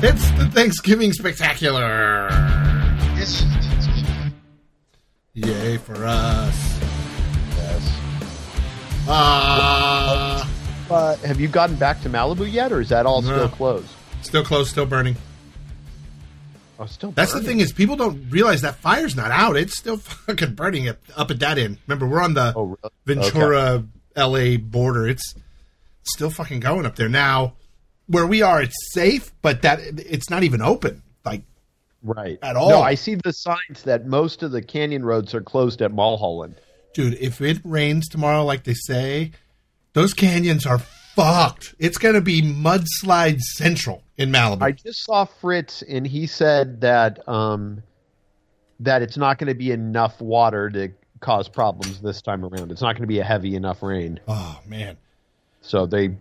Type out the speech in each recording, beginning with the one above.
It's the Thanksgiving Spectacular. Yes. Yay for us. Yes. Have you gotten back to Malibu yet, or is that all still closed? Still closed, still burning. Oh, still burning. That's the thing is people don't realize that fire's not out. It's still fucking burning up at that end. Remember, we're on the Ventura, LA border. It's still fucking going up there. Now, where we are, it's safe, but that it's not even open. Like, right. At all. No, I see the signs that most of the canyon roads are closed at Mulholland. Dude, if it rains tomorrow like they say, those canyons are fucked. It's going to be mudslide central in Malibu. I just saw Fritz, and he said that that it's not going to be enough water to cause problems this time around. It's not going to be a heavy enough rain. Oh, man. So they're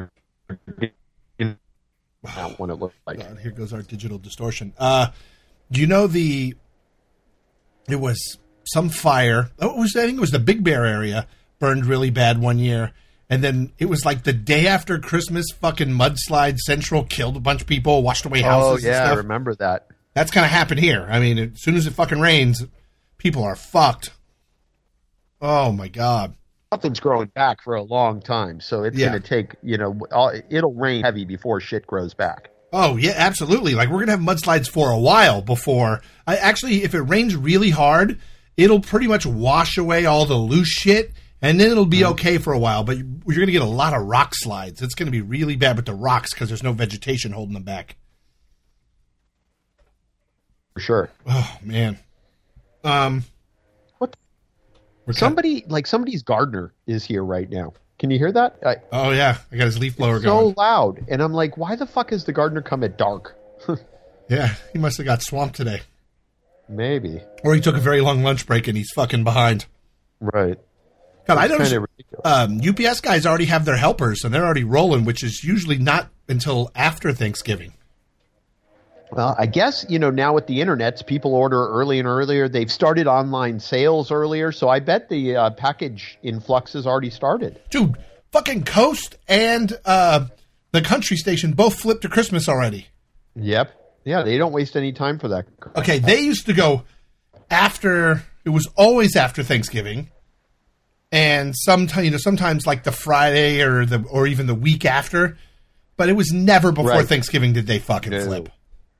out when it looks like. God, here goes our digital distortion. Do you know it was some fire. I think it was the Big Bear area burned really bad one year. And then it was like the day after Christmas, fucking mudslide central killed a bunch of people, washed away houses. Oh, yeah, and stuff. I remember that. That's going to happen here. I mean, as soon as it fucking rains, people are fucked. Oh, my God. Nothing's growing back for a long time, so it's going to take, it'll rain heavy before shit grows back. Oh, yeah, absolutely. Like, we're going to have mudslides for a while before. If it rains really hard, it'll pretty much wash away all the loose shit, and then it'll be okay for a while. But you're going to get a lot of rock slides. It's going to be really bad with the rocks because there's no vegetation holding them back. For sure. Oh, man. What? Somebody's gardener is here right now. Can you hear that? Oh, yeah. I got his leaf blower going. So loud. And I'm like, why the fuck is the gardener come at dark? Yeah, he must have got swamped today. Maybe. Or he took a very long lunch break and he's fucking behind. Right. God, I know UPS guys already have their helpers and they're already rolling, which is usually not until after Thanksgiving. Well, I guess, now with the internet, people order early and earlier. They've started online sales earlier, so I bet the package influx has already started. Dude, fucking Coast and the country station both flipped to Christmas already. Yep. Yeah, they don't waste any time for that. Okay, they used to go after, it was always after Thanksgiving, and sometimes like the Friday or even the week after, but it was never before Thanksgiving did they fucking flip.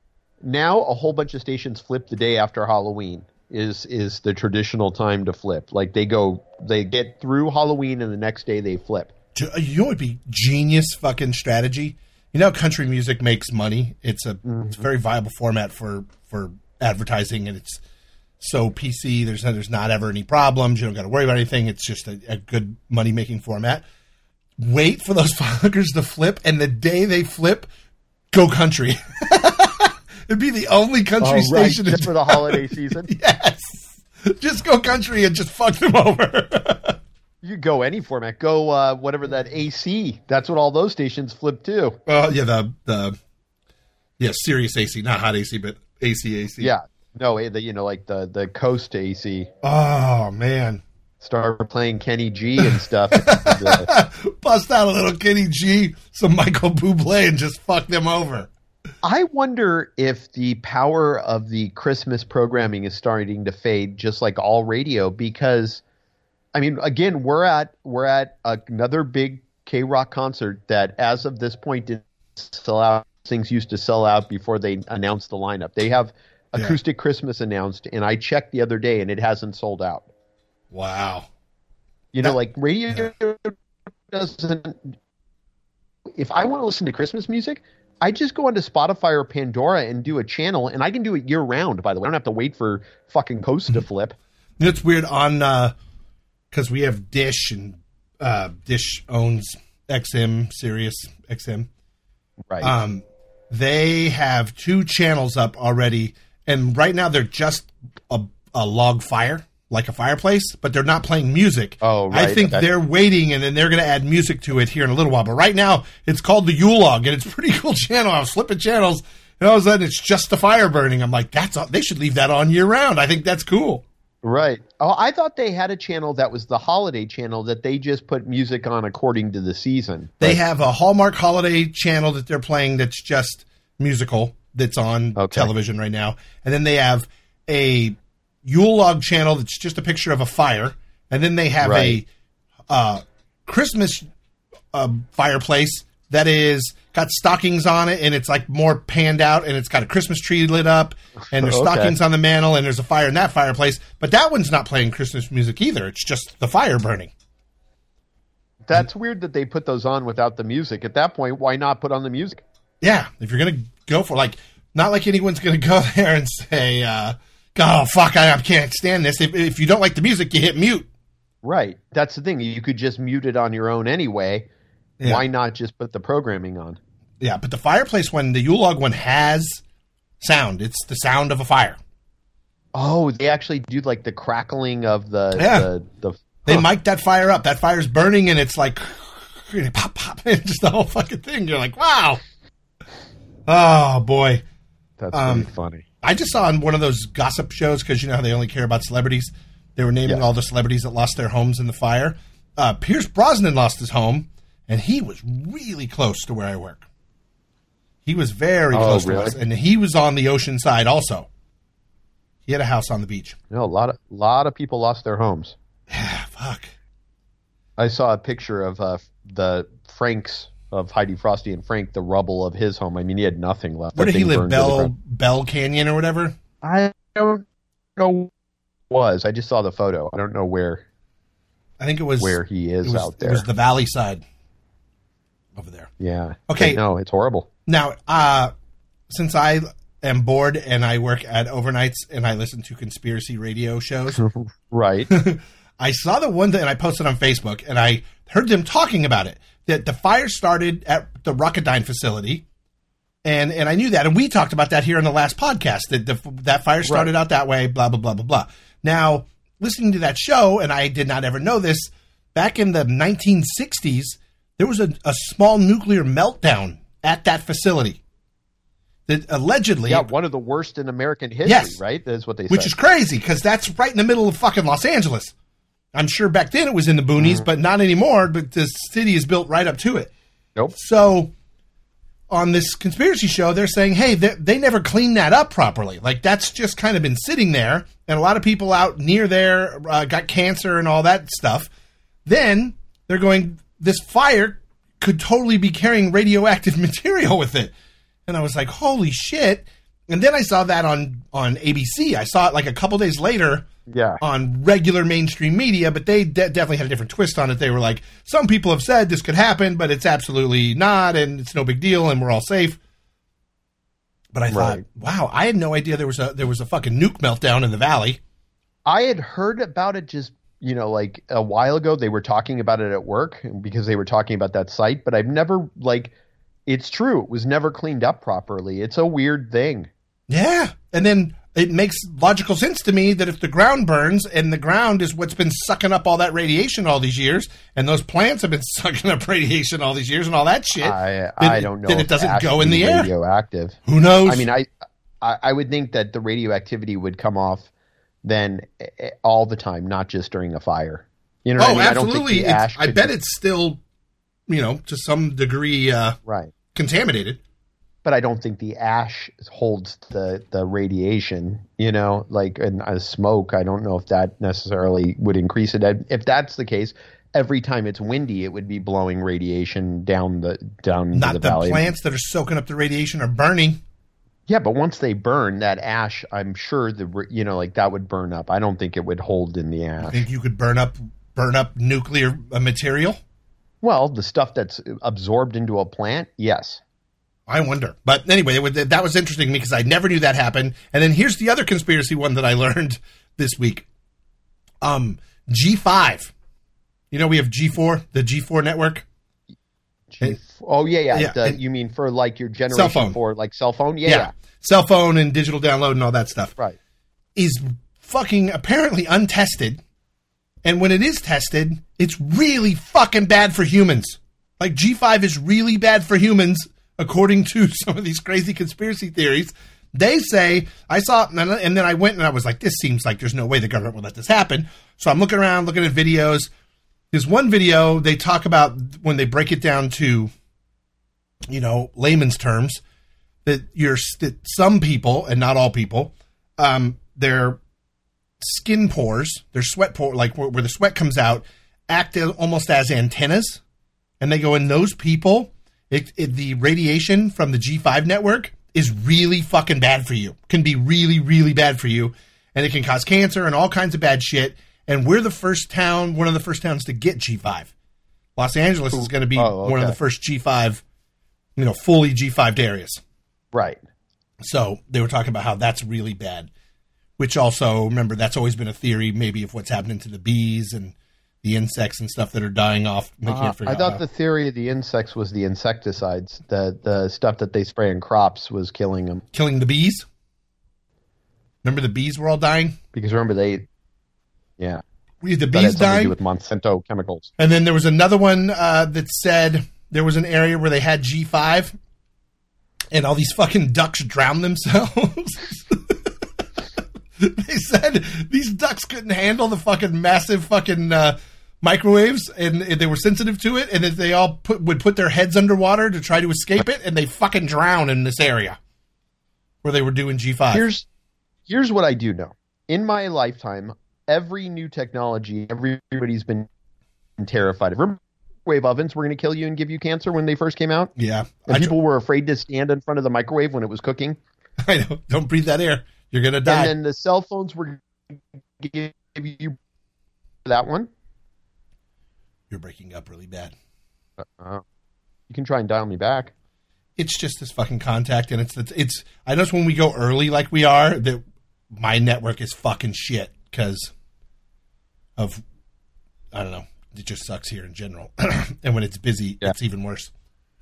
Now a whole bunch of stations flip the day after Halloween is the traditional time to flip. Like they get through Halloween and the next day they flip. You know what would be genius fucking strategy? You know, country music makes money. It's a very viable format for advertising, and it's so PC. There's not ever any problems. You don't got to worry about anything. It's just a good money making format. Wait for those fuckers to flip, and the day they flip, go country. It'd be the only country station just for the holiday season. Yes, just go country and just fuck them over. You go any format. Go whatever that AC. That's what all those stations flip to. Yeah, the Sirius AC, not hot AC, but AC. Yeah, no, the Coast AC. Oh man, start playing Kenny G and stuff. Bust out a little Kenny G, some Michael Bublé, and just fuck them over. I wonder if the power of the Christmas programming is starting to fade, just like all radio, because, I mean, again, we're at another big K-Rock concert that, as of this point, didn't sell out. Things used to sell out before they announced the lineup. They have Acoustic Christmas announced, and I checked the other day, and it hasn't sold out. Wow. Like radio doesn't. If I want to listen to Christmas music, I just go onto Spotify or Pandora and do a channel, and I can do it year round, by the way. I don't have to wait for fucking Coast to flip. It's weird on, because we have Dish, and Dish owns XM, Sirius XM. Right. They have 2 channels up already, and right now they're just a log fire, like a fireplace, but they're not playing music. Oh, right. I think they're waiting, and then they're going to add music to it here in a little while. But right now, it's called the Yule Log, and it's a pretty cool channel. I was flipping channels, and all of a sudden, it's just the fire burning. I'm like, they should leave that on year-round. I think that's cool. Right. Oh, I thought they had a channel that was the holiday channel that they just put music on according to the season. They have a Hallmark holiday channel that they're playing that's just musical that's on television right now. And then they have a Yule log channel that's just a picture of a fire. And then they have a Christmas fireplace that is got stockings on it, and it's like more panned out, and it's got a Christmas tree lit up, and there's stockings on the mantle, and there's a fire in that fireplace. But that one's not playing Christmas music either. It's just the fire burning. That's weird that they put those on without the music. At that point, why not put on the music? Yeah, if you're going to go for, like, not like anyone's going to go there and say, oh, fuck, I can't stand this. If you don't like the music, you hit mute. Right. That's the thing. You could just mute it on your own anyway. Yeah. Why not just put the programming on? Yeah, but the fireplace one, the Yule log one, has sound. It's the sound of a fire. Oh, they actually do like the crackling of the They mic that fire up. That fire's burning, and it's like pop, pop. It's just the whole fucking thing. You're like, wow. Oh, boy. That's really funny. I just saw on one of those gossip shows, because you know how they only care about celebrities. They were naming all the celebrities that lost their homes in the fire. Pierce Brosnan lost his home, and he was really close to where I work. He was very close to us, and he was on the ocean side also. He had a house on the beach. You know, a lot of people lost their homes. Yeah, fuck. I saw a picture of the Franks, of Heidi Frosty and Frank, the rubble of his home. I mean, he had nothing left. Where did he live? Bell Canyon or whatever? I don't know. I just saw the photo. I don't know where. I think it was where he is out there. It was the valley side over there. Yeah. Okay. No, it's horrible. Now, since I am bored and I work at overnights and I listen to conspiracy radio shows, right? I saw the one that, and I posted on Facebook, and I heard them talking about it. That the fire started at the Rocketdyne facility, and I knew that, and we talked about that here in the last podcast. That fire started out that way. Blah blah blah blah blah. Now, listening to that show, and I did not ever know this, back in the 1960s, there was a small nuclear meltdown at that facility. That allegedly... Yeah, one of the worst in American history, right? That's what they said. Which is crazy, because that's right in the middle of fucking Los Angeles. I'm sure back then it was in the boonies, but not anymore, but the city is built right up to it. Nope. So... on this conspiracy show, they're saying, hey, they never cleaned that up properly. Like, that's just kind of been sitting there, and a lot of people out near there got cancer and all that stuff. Then they're going, this fire could totally be carrying radioactive material with it. And I was like, holy shit. And then I saw that on ABC. I saw it like a couple days later on regular mainstream media, but they definitely had a different twist on it. They were like, some people have said this could happen, but it's absolutely not, and it's no big deal, and we're all safe. But I thought, wow, I had no idea there was a fucking nuke meltdown in the valley. I had heard about it just, like a while ago. They were talking about it at work because they were talking about that site, but I've never, it's true. It was never cleaned up properly. It's a weird thing. Yeah. And then it makes logical sense to me that if the ground burns, and the ground is what's been sucking up all that radiation all these years, and those plants have been sucking up radiation all these years and all that shit, I don't know. Then it doesn't go in the air. Radioactive. Who knows? I mean, I would think that the radioactivity would come off then all the time, not just during a fire. You know what I mean? Absolutely. I bet it's still, to some degree contaminated. But I don't think the ash holds the radiation, and smoke. I don't know if that necessarily would increase it. If that's the case, every time it's windy, it would be blowing radiation down into the valley. Not the plants that are soaking up the radiation are burning. Yeah, but once they burn, that ash, I'm sure that would burn up. I don't think it would hold in the ash. You think you could burn up nuclear material? Well, the stuff that's absorbed into a plant, yes. I wonder. But anyway, that was interesting to me because I never knew that happened. And then here's the other conspiracy one that I learned this week. G5. We have G4, the G4 network. Oh, yeah. You mean for your generation cell phone. For cell phone? Yeah. Cell phone and digital download and all that stuff. Right. Is fucking apparently untested. And when it is tested, it's really fucking bad for humans. G5 is really bad for humans. According to some of these crazy conspiracy theories, they say, I saw, and then I went and I was like, this seems like there's no way the government will let this happen. So I'm looking around, looking at videos. There's one video they talk about when they break it down to, layman's terms. that some people, and not all people, their skin pores, their sweat pore, like where the sweat comes out, act almost as antennas, and they go in those people. The radiation from the G5 network is really fucking bad for you. Can be really, really bad for you, and it can cause cancer and all kinds of bad shit. And we're the first town, one of the first towns to get G5. Los Angeles is going to be one of the first G5, fully G5'd areas. Right. So they were talking about how that's really bad, which also, remember, that's always been a theory maybe of what's happening to the bees and the insects and stuff that are dying off. I thought the theory of the insects was the insecticides. The stuff that they spray in crops was killing them. Killing the bees? Remember the bees were all dying? Because remember the bees dying? To do with Monsanto chemicals. And then there was another one that said there was an area where they had G5 and all these fucking ducks drowned themselves. They said these ducks couldn't handle the fucking massive fucking microwaves, and they were sensitive to it, and that they all would put their heads underwater to try to escape it, and they fucking drown in this area where they were doing G5. Here's what I do know. In my lifetime, every new technology, everybody's been terrified of. Remember, microwave ovens were going to kill you and give you cancer when they first came out? Yeah. And people were afraid to stand in front of the microwave when it was cooking? I know. Don't breathe that air. You're going to die. And then the cell phones were give you that one. You're breaking up really bad. You can try and dial me back. It's just this fucking contact, and it's. I notice when we go early like we are, that my network is fucking shit because of, I don't know, it just sucks here in general. And when it's busy, it's even worse.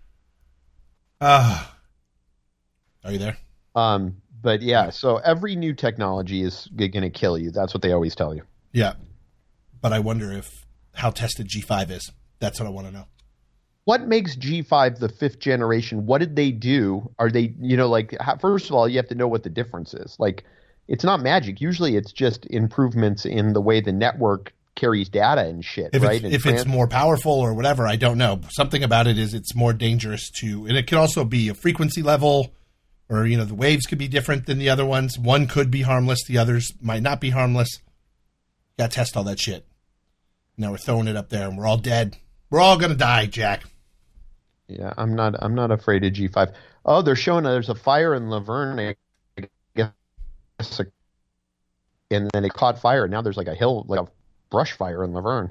Are you there? But yeah, so every new technology is going to kill you. That's what they always tell you. Yeah. But I wonder how tested G5 is. That's what I want to know. What makes G5 the 5th generation? What did they do? Are they, first of all, you have to know what the difference is. Like, it's not magic. Usually it's just improvements in the way the network carries data and shit, right? If it's more powerful or whatever, I don't know. Something about it is it's more dangerous and it can also be a frequency level, or, the waves could be different than the other ones. One could be harmless. The others might not be harmless. Got to test all that shit. Now we're throwing it up there and we're all dead. We're all going to die, Jack. Yeah, I'm not afraid of G5. Oh, they're showing there's a fire in Laverne, I guess, and then it caught fire. Now there's like a brush fire in Laverne.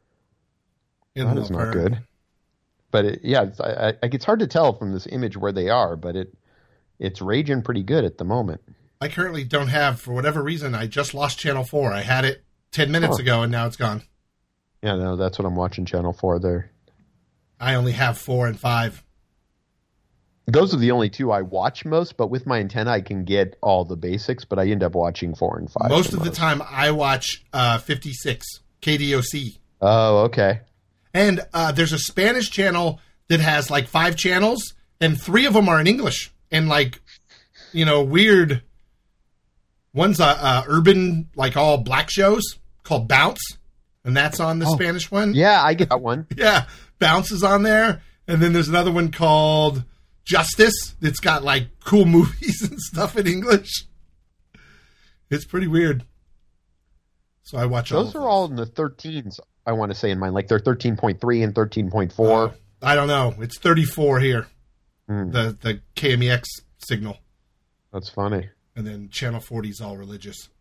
That is not good. But it's hard to tell from this image where they are, but it's raging pretty good at the moment. I currently don't have, for whatever reason, I just lost Channel 4. I had it 10 minutes ago, and now it's gone. Yeah, no, that's what I'm watching, Channel 4 there. I only have 4 and 5. Those are the only two I watch most, but with my antenna, I can get all the basics, but I end up watching 4 and 5. Most of the time, I watch 56, KDOC. Oh, okay. And there's a Spanish channel that has like 5 channels, and 3 of them are in English. And like, weird. One's urban, like all black shows called Bounce, and that's on the Spanish one. Yeah, I get that one. Yeah, Bounce is on there. And then there's another one called Justice that's got like cool movies and stuff in English. It's pretty weird. So I watch those. Those are all in the 13s, I want to say, in mine. Like they're 13.3 and 13.4. I don't know. It's 34 here. The KMEX signal. That's funny. And then Channel 40 is all religious.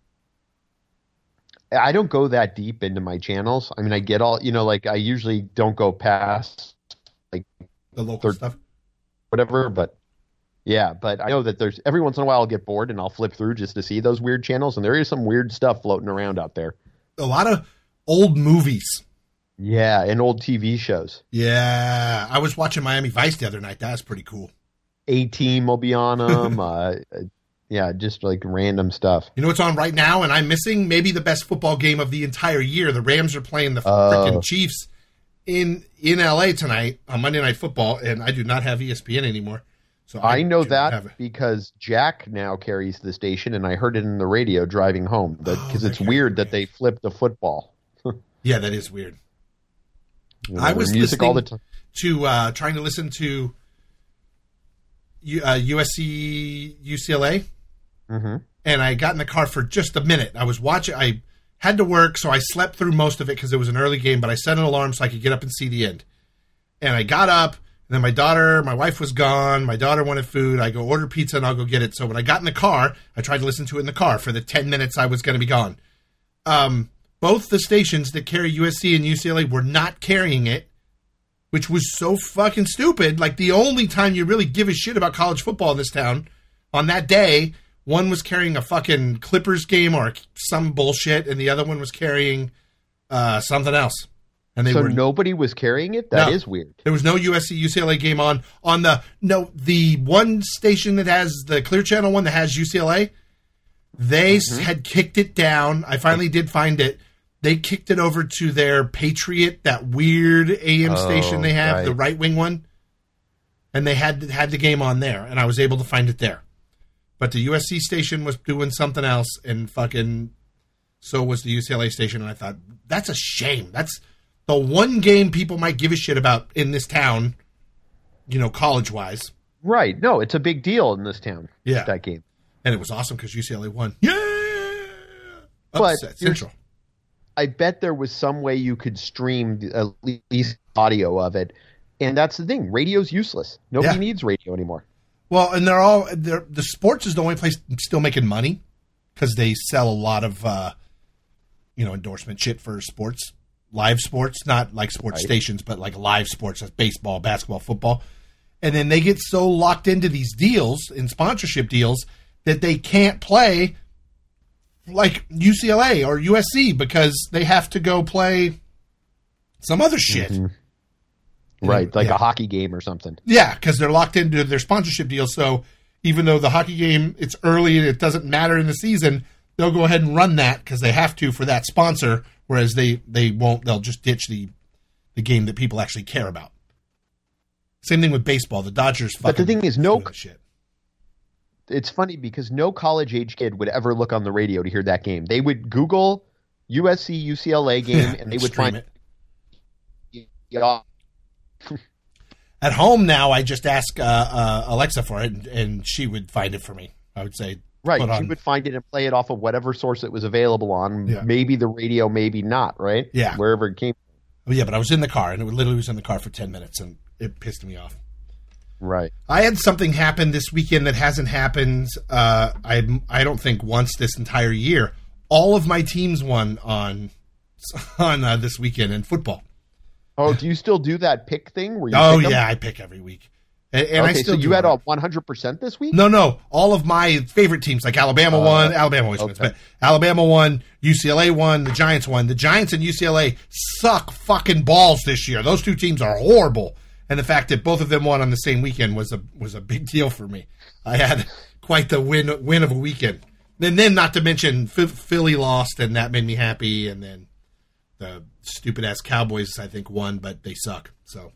I don't go that deep into my channels. I mean, I get all, I usually don't go past like the local stuff, whatever. But yeah, but I know that there's every once in a while I'll get bored and I'll flip through just to see those weird channels. And there is some weird stuff floating around out there. A lot of old movies. Yeah. And old TV shows. Yeah. I was watching Miami Vice the other night. That was pretty cool. A-Team will be on them. Yeah, just like random stuff. You know what's on right now, and I'm missing maybe the best football game of the entire year. The Rams are playing the freaking Chiefs in L.A. tonight on Monday Night Football, and I do not have ESPN anymore. So I know that because Jack now carries the station, and I heard it in the radio driving home. Because it's weird that they flip the football. Yeah, that is weird. I was listening all the time. To trying to listen to USC UCLA, Mm-hmm. and I got in the car for just a minute. I was watching. I had to work, so I slept through most of it because it was an early game. But I set an alarm so I could get up and see the end. And I got up, and then my wife was gone. My daughter wanted food. I go order pizza, and I'll go get it. So when I got in the car, I tried to listen to it in the car for the 10 minutes I was going to be gone. Both the stations that carry USC and UCLA were not carrying it, which was so fucking stupid. Like, the only time you really give a shit about college football in this town, on that day, one was carrying a fucking Clippers game or some bullshit, and the other one was carrying something else. And nobody was carrying it? That is weird. There was no USC UCLA game on the one station that has the Clear Channel one that has UCLA. They had kicked it down. I finally did find it. They kicked it over to their Patriot, that weird AM station they have, the right-wing one. And they had the game on there, and I was able to find it there. But the USC station was doing something else, and fucking so was the UCLA station. And I thought, that's a shame. That's the one game people might give a shit about in this town, college-wise. Right. No, it's a big deal in this town, that game. And it was awesome because UCLA won. Yeah! Upset Central. I bet there was some way you could stream at least audio of it. And that's the thing. Radio's useless. Nobody needs radio anymore. Well, and the sports is the only place still making money because they sell a lot of, endorsement shit for sports, live sports, not like sports stations, but like live sports, like baseball, basketball, football. And then they get so locked into these deals and sponsorship deals that they can't play like UCLA or USC because they have to go play some other shit. Mm-hmm. Right, like a hockey game or something. Yeah, because they're locked into their sponsorship deal. So even though the hockey game, it's early and it doesn't matter in the season, they'll go ahead and run that because they have to for that sponsor, whereas they won't. They'll just ditch the game that people actually care about. Same thing with baseball. The Dodgers fucking... But the thing is, shit. It's funny because no college-age kid would ever look on the radio to hear that game. They would Google USC, UCLA game, and they would find it. At home now, I just ask Alexa for it, and she would find it for me. I would say, right? She would find it and play it off of whatever source it was available on. Yeah. Maybe the radio, maybe not. Right? Yeah, wherever it came from. Yeah, but I was in the car, and it literally was in the car for 10 minutes, and it pissed me off. Right. I had something happen this weekend that hasn't happened. I don't think once this entire year. All of my teams won on this weekend in football. Oh, do you still do that pick thing? Where you I pick every week. And okay, I still so you had a 100% this week? No. All of my favorite teams, like Alabama won. Alabama always wins, but Alabama won. UCLA won. The Giants won. The Giants and UCLA suck fucking balls this year. Those two teams are horrible. And the fact that both of them won on the same weekend was a big deal for me. I had quite the win of a weekend. And then not to mention Philly lost, and that made me happy. And then the stupid-ass Cowboys, I think, won, but they suck. So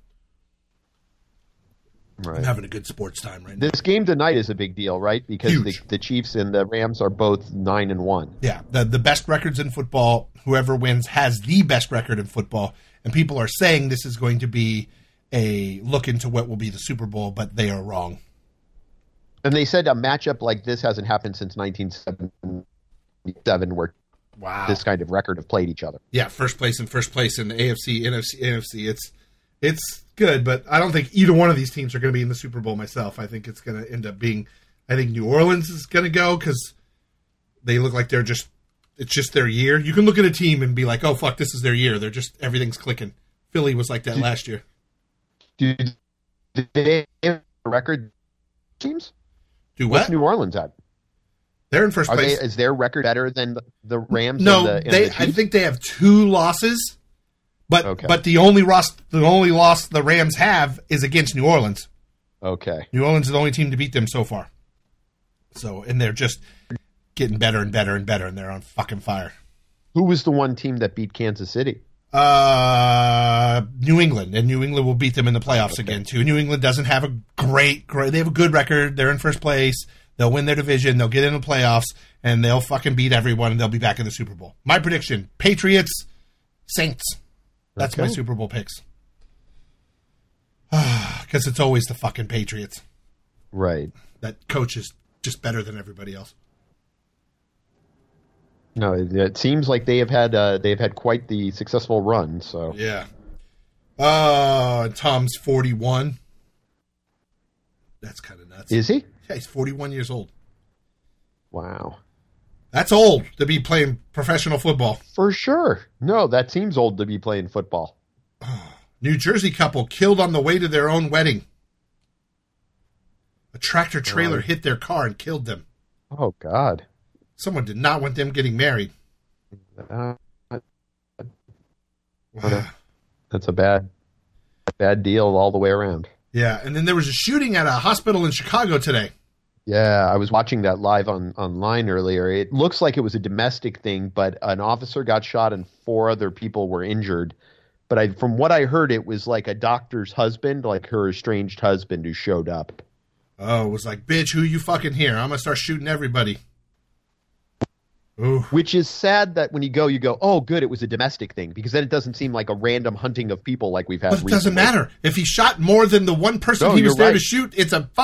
I'm having a good sports time right now. This game tonight is a big deal, right? Because the Chiefs and the Rams are both 9-1. Yeah, the best records in football, whoever wins has the best record in football. And people are saying this is going to be a look into what will be the Super Bowl, but they are wrong. And they said a matchup like this hasn't happened since 1977 where this kind of record have played each other. Yeah, first place in the AFC, NFC. It's good, but I don't think either one of these teams are going to be in the Super Bowl myself. I think it's going to end up being, I think New Orleans is going to go because they look like it's just their year. You can look at a team and be like, oh, fuck, this is their year. They're just, everything's clicking. Philly was like that last year. Do they have a record teams? Do what? What's New Orleans at? They're in first place. Is their record better than the Rams? No, and the Chiefs? I think they have 2 losses, but the only loss the Rams have is against New Orleans. Okay. New Orleans is the only team to beat them so far. So, and they're just getting better and better and better, and they're on fucking fire. Who was the one team that beat Kansas City? New England, and New England will beat them in the playoffs again too. New England doesn't have a great. They have a good record. They're in first place. They'll win their division. They'll get in the playoffs, and they'll fucking beat everyone, and they'll be back in the Super Bowl. My prediction: Patriots, Saints. That's my Super Bowl picks. Because it's always the fucking Patriots. Right. That coach is just better than everybody else. No, it seems like they've had quite the successful run. So yeah. Tom's 41. That's kind of nuts. Is he? Yeah, he's 41 years old. Wow. That's old to be playing professional football. For sure. No, that seems old to be playing football. New Jersey couple killed on the way to their own wedding. A tractor trailer hit their car and killed them. Oh, God. Someone did not want them getting married. Wow. Wow. That's a bad deal all the way around. Yeah, and then there was a shooting at a hospital in Chicago today. Yeah, I was watching that live online earlier. It looks like it was a domestic thing, but an officer got shot and 4 other people were injured. But from what I heard, it was like a doctor's husband, like her estranged husband, who showed up. Oh, it was like, bitch, who you fucking here? I'm going to start shooting everybody. Ooh. Which is sad that when you go, oh, good, it was a domestic thing, because then it doesn't seem like a random hunting of people like we've had But it recently. doesn't matter. If he shot more than the one person he was there to shoot, it's a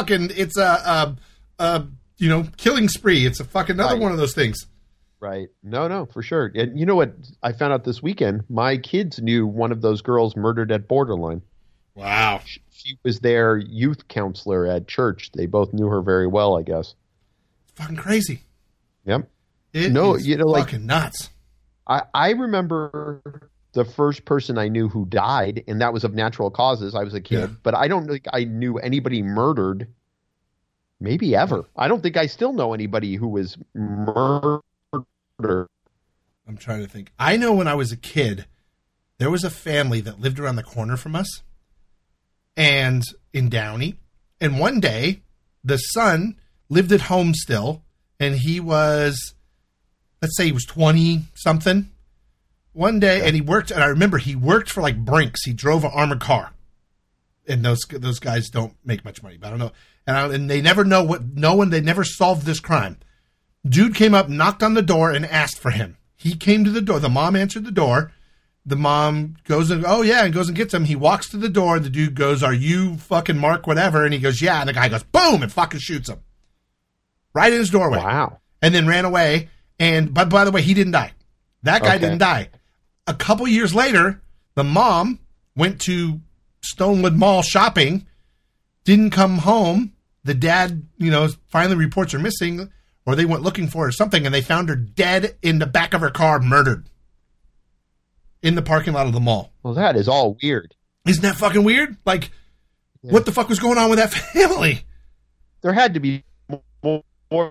killing spree. It's a fucking another one of those things. Right. No, for sure. And you know what I found out this weekend? My kids knew one of those girls murdered at Borderline. Wow. She was their youth counselor at church. They both knew her very well, I guess. Fucking crazy. Yep. It is fucking nuts. I remember the first person I knew who died, and that was of natural causes. I was a kid, but I don't think I knew anybody murdered, maybe ever. I don't think I still know anybody who was murdered. I'm trying to think. I know when I was a kid, there was a family that lived around the corner from us, and in Downey, and one day the son lived at home still, and he was, let's say he was 20 something one day, and he worked, and I remember he worked for like Brinks. He drove an armored car, and those guys don't make much money, but I don't know. And they never know they never solved this crime. Dude came up, knocked on the door, and asked for him. He came to the door. The mom answered the door. The mom goes and, and goes and gets him. He walks to the door. The dude goes, "Are you fucking Mark whatever?" And he goes, "Yeah." And the guy goes, boom, and fucking shoots him. Right in his doorway. Wow. And then ran away. But by the way, he didn't die. That guy didn't die. A couple years later, the mom went to Stonewood Mall shopping, didn't come home. The dad, finally reports her missing, or they went looking for her or something, and they found her dead in the back of her car, murdered. In the parking lot of the mall. Well, that is all weird. Isn't that fucking weird? Like, what the fuck was going on with that family? There had to be more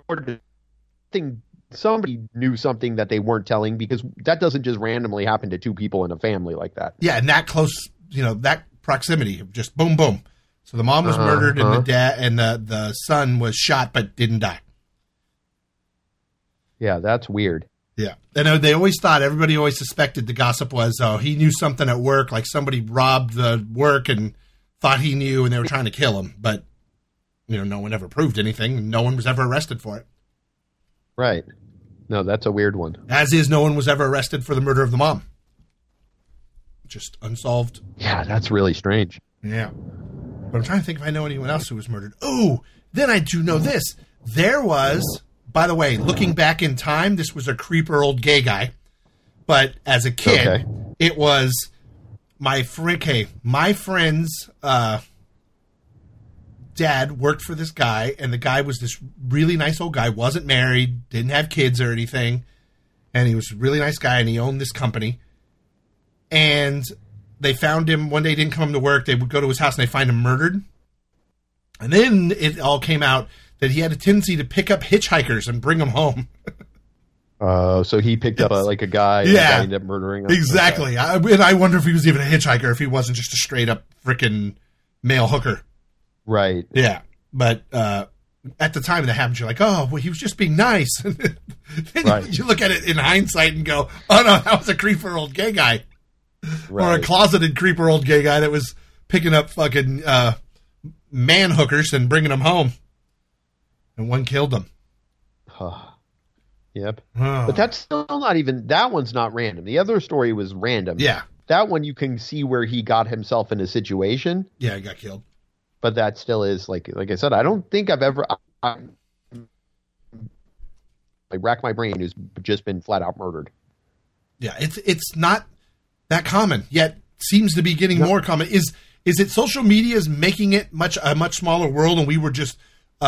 thing. Somebody knew something that they weren't telling, because that doesn't just randomly happen to 2 people in a family like that. Yeah, and that close, that proximity of just boom, boom. So the mom was murdered, and the dad and the son was shot but didn't die. Yeah, that's weird. Yeah, and everybody always suspected the gossip was, he knew something at work, like somebody robbed the work and thought he knew, and they were trying to kill him. But no one ever proved anything. No one was ever arrested for it. Right. No, that's a weird one. As is, no one was ever arrested for the murder of the mom. Just unsolved. Yeah, that's really strange. Yeah. But I'm trying to think if I know anyone else who was murdered. Oh, then I do know this. There was, by the way, looking back in time, this was a creeper old gay guy. But as a kid, it was my friend's dad worked for this guy, and the guy was this really nice old guy, wasn't married, didn't have kids or anything, and he was a really nice guy, and he owned this company. And they found him one day, he didn't come to work. They would go to his house and they find him murdered. And then it all came out that he had a tendency to pick up hitchhikers and bring them home. So he picked up a guy and the guy ended up murdering him. Exactly. Okay. And I wonder if he was even a hitchhiker, if he wasn't just a straight up freaking male hooker. Right. Yeah. But at the time that happens, you're like, oh, well, he was just being nice. Then you look at it in hindsight and go, oh, no, that was a creeper old gay guy. Right. Or a closeted creeper old gay guy that was picking up fucking man hookers and bringing them home. And one killed them. Yep. But that's still not even, that one's not random. The other story was random. Yeah. That one you can see where he got himself in a situation. Yeah, he got killed. but that still is like I said, I don't think I've ever. I rack my brain who's just been flat out murdered. Yeah, it's not that common yet. Seems to be getting more common. Is it social media is making it a much smaller world, and we were just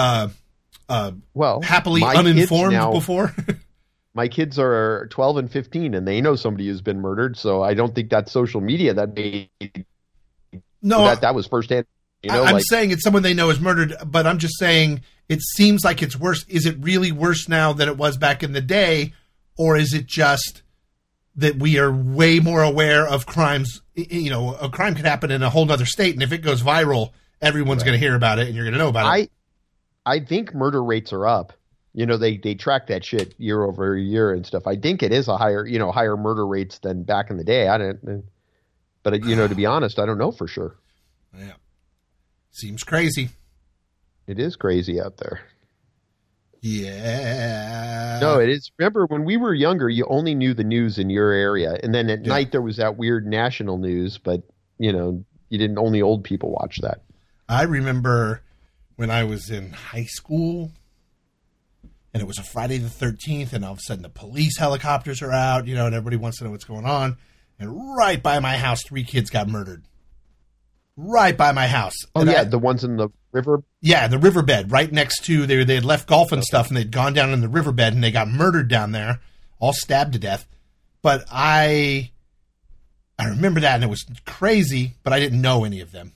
happily uninformed before? My kids are 12 and 15, and they know somebody who's been murdered. So I don't think that's social media that made that was firsthand. I'm saying it's someone they know is murdered, but I'm just saying it seems like it's worse. Is it really worse now than it was back in the day, or is it just that we are way more aware of crimes? You know, a crime could happen in a whole other state, and if it goes viral, everyone's going to hear about it, and you're going to know about it. I think murder rates are up. You know, they track that shit year over year and stuff. I think it is a higher murder rates than back in the day. But to be honest, I don't know for sure. Yeah. Seems crazy. It is crazy out there. Yeah. No, it is. Remember, when we were younger, you only knew the news in your area. And then at night, there was that weird national news. But, you didn't. Only old people watch that. I remember when I was in high school, and it was a Friday the 13th, and all of a sudden the police helicopters are out, and everybody wants to know what's going on. And right by my house, 3 kids got murdered. Right by my house. Oh, and the ones in the river? Yeah, the riverbed, right next to, they had left golf and stuff, and they'd gone down in the riverbed, and they got murdered down there, all stabbed to death. But I remember that, and it was crazy, but I didn't know any of them.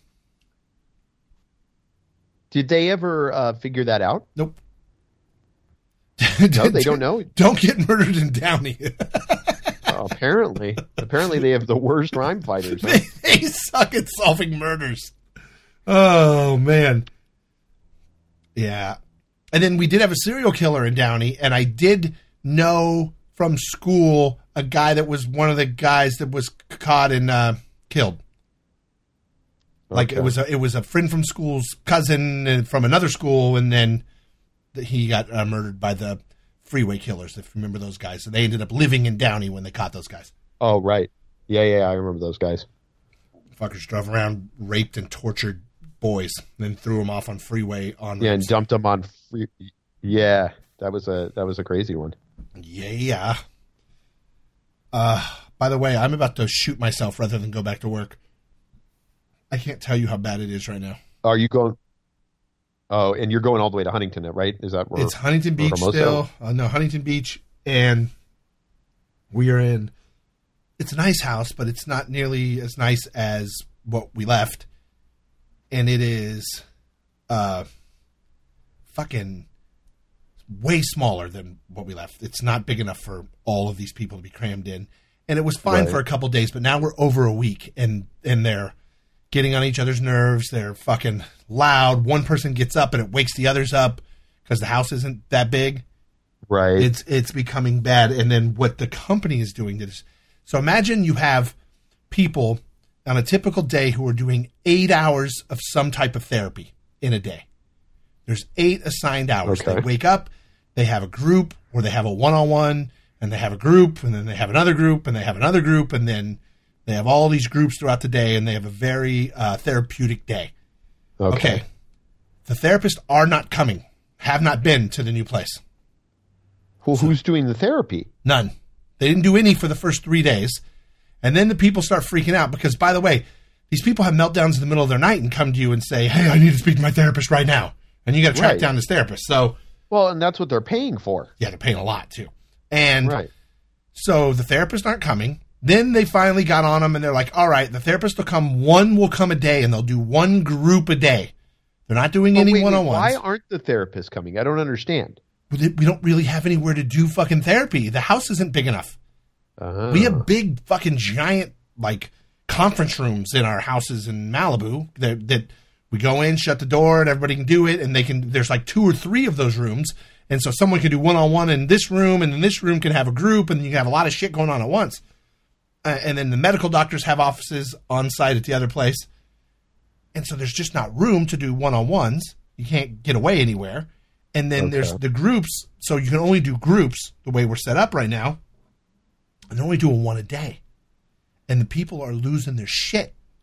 Did they ever figure that out? Nope. No, they don't know. Don't get murdered in Downey. Apparently they have the worst crime fighters. Huh? They suck at solving murders. Oh, man. Yeah. And then we did have a serial killer in Downey, and I did know from school a guy that was one of the guys that was caught and killed. Like it was a friend from school's cousin and from another school, and then he got murdered by the freeway killers, if you remember those guys. And they ended up living in Downey when they caught those guys. Oh, right. Yeah, I remember those guys. Fuckers drove around, raped and tortured boys, and then threw them off on freeway on and dumped them on free. Yeah, that was a crazy one. Yeah. By the way, I'm about to shoot myself rather than go back to work. I can't tell you how bad it is right now. Are you going? Oh, and you're going all the way to Huntington, right? Is that where? It's Huntington Beach still. No, Huntington Beach, and we are in. It's a nice house, but it's not nearly as nice as what we left, and it is, fucking way smaller than what we left. It's not big enough for all of these people to be crammed in, and it was fine for a couple days, but now we're over a week, and they're getting on each other's nerves. They're fucking loud. One person gets up and it wakes the others up because the house isn't that big. Right. It's becoming bad. And then what the company is doing is, so imagine you have people on a typical day who are doing 8 hours of some type of therapy in a day. There's 8 assigned hours. Okay. They wake up, they have a group, or they have a one-on-one, and they have a group, and then they have another group, and they have another group, and then they have all these groups throughout the day, and they have a very therapeutic day. Okay. The therapists are not coming, have not been to the new place. Well, who's doing the therapy? None. They didn't do any for the first 3 days. And then the people start freaking out because, by the way, these people have meltdowns in the middle of their night and come to you and say, hey, I need to speak to my therapist right now. And you got to track down this therapist. So, well, and that's what they're paying for. Yeah, they're paying a lot, too. And so the therapists aren't coming. Then they finally got on them, and they're like, all right, the therapist will come. One will come a day, and they'll do one group a day. They're not doing any one-on-ones. Why aren't the therapists coming? I don't understand. We don't really have anywhere to do fucking therapy. The house isn't big enough. We have big fucking giant, like, conference rooms in our houses in Malibu that we go in, shut the door, and everybody can do it, and there's like 2 or 3 of those rooms, and so someone can do one-on-one in this room, and then this room can have a group, and you can have a lot of shit going on at once. And then the medical doctors have offices on site at the other place. And so there's just not room to do one-on-ones. You can't get away anywhere. And then there's the groups. So you can only do groups the way we're set up right now. And they're only doing one a day. And the people are losing their shit.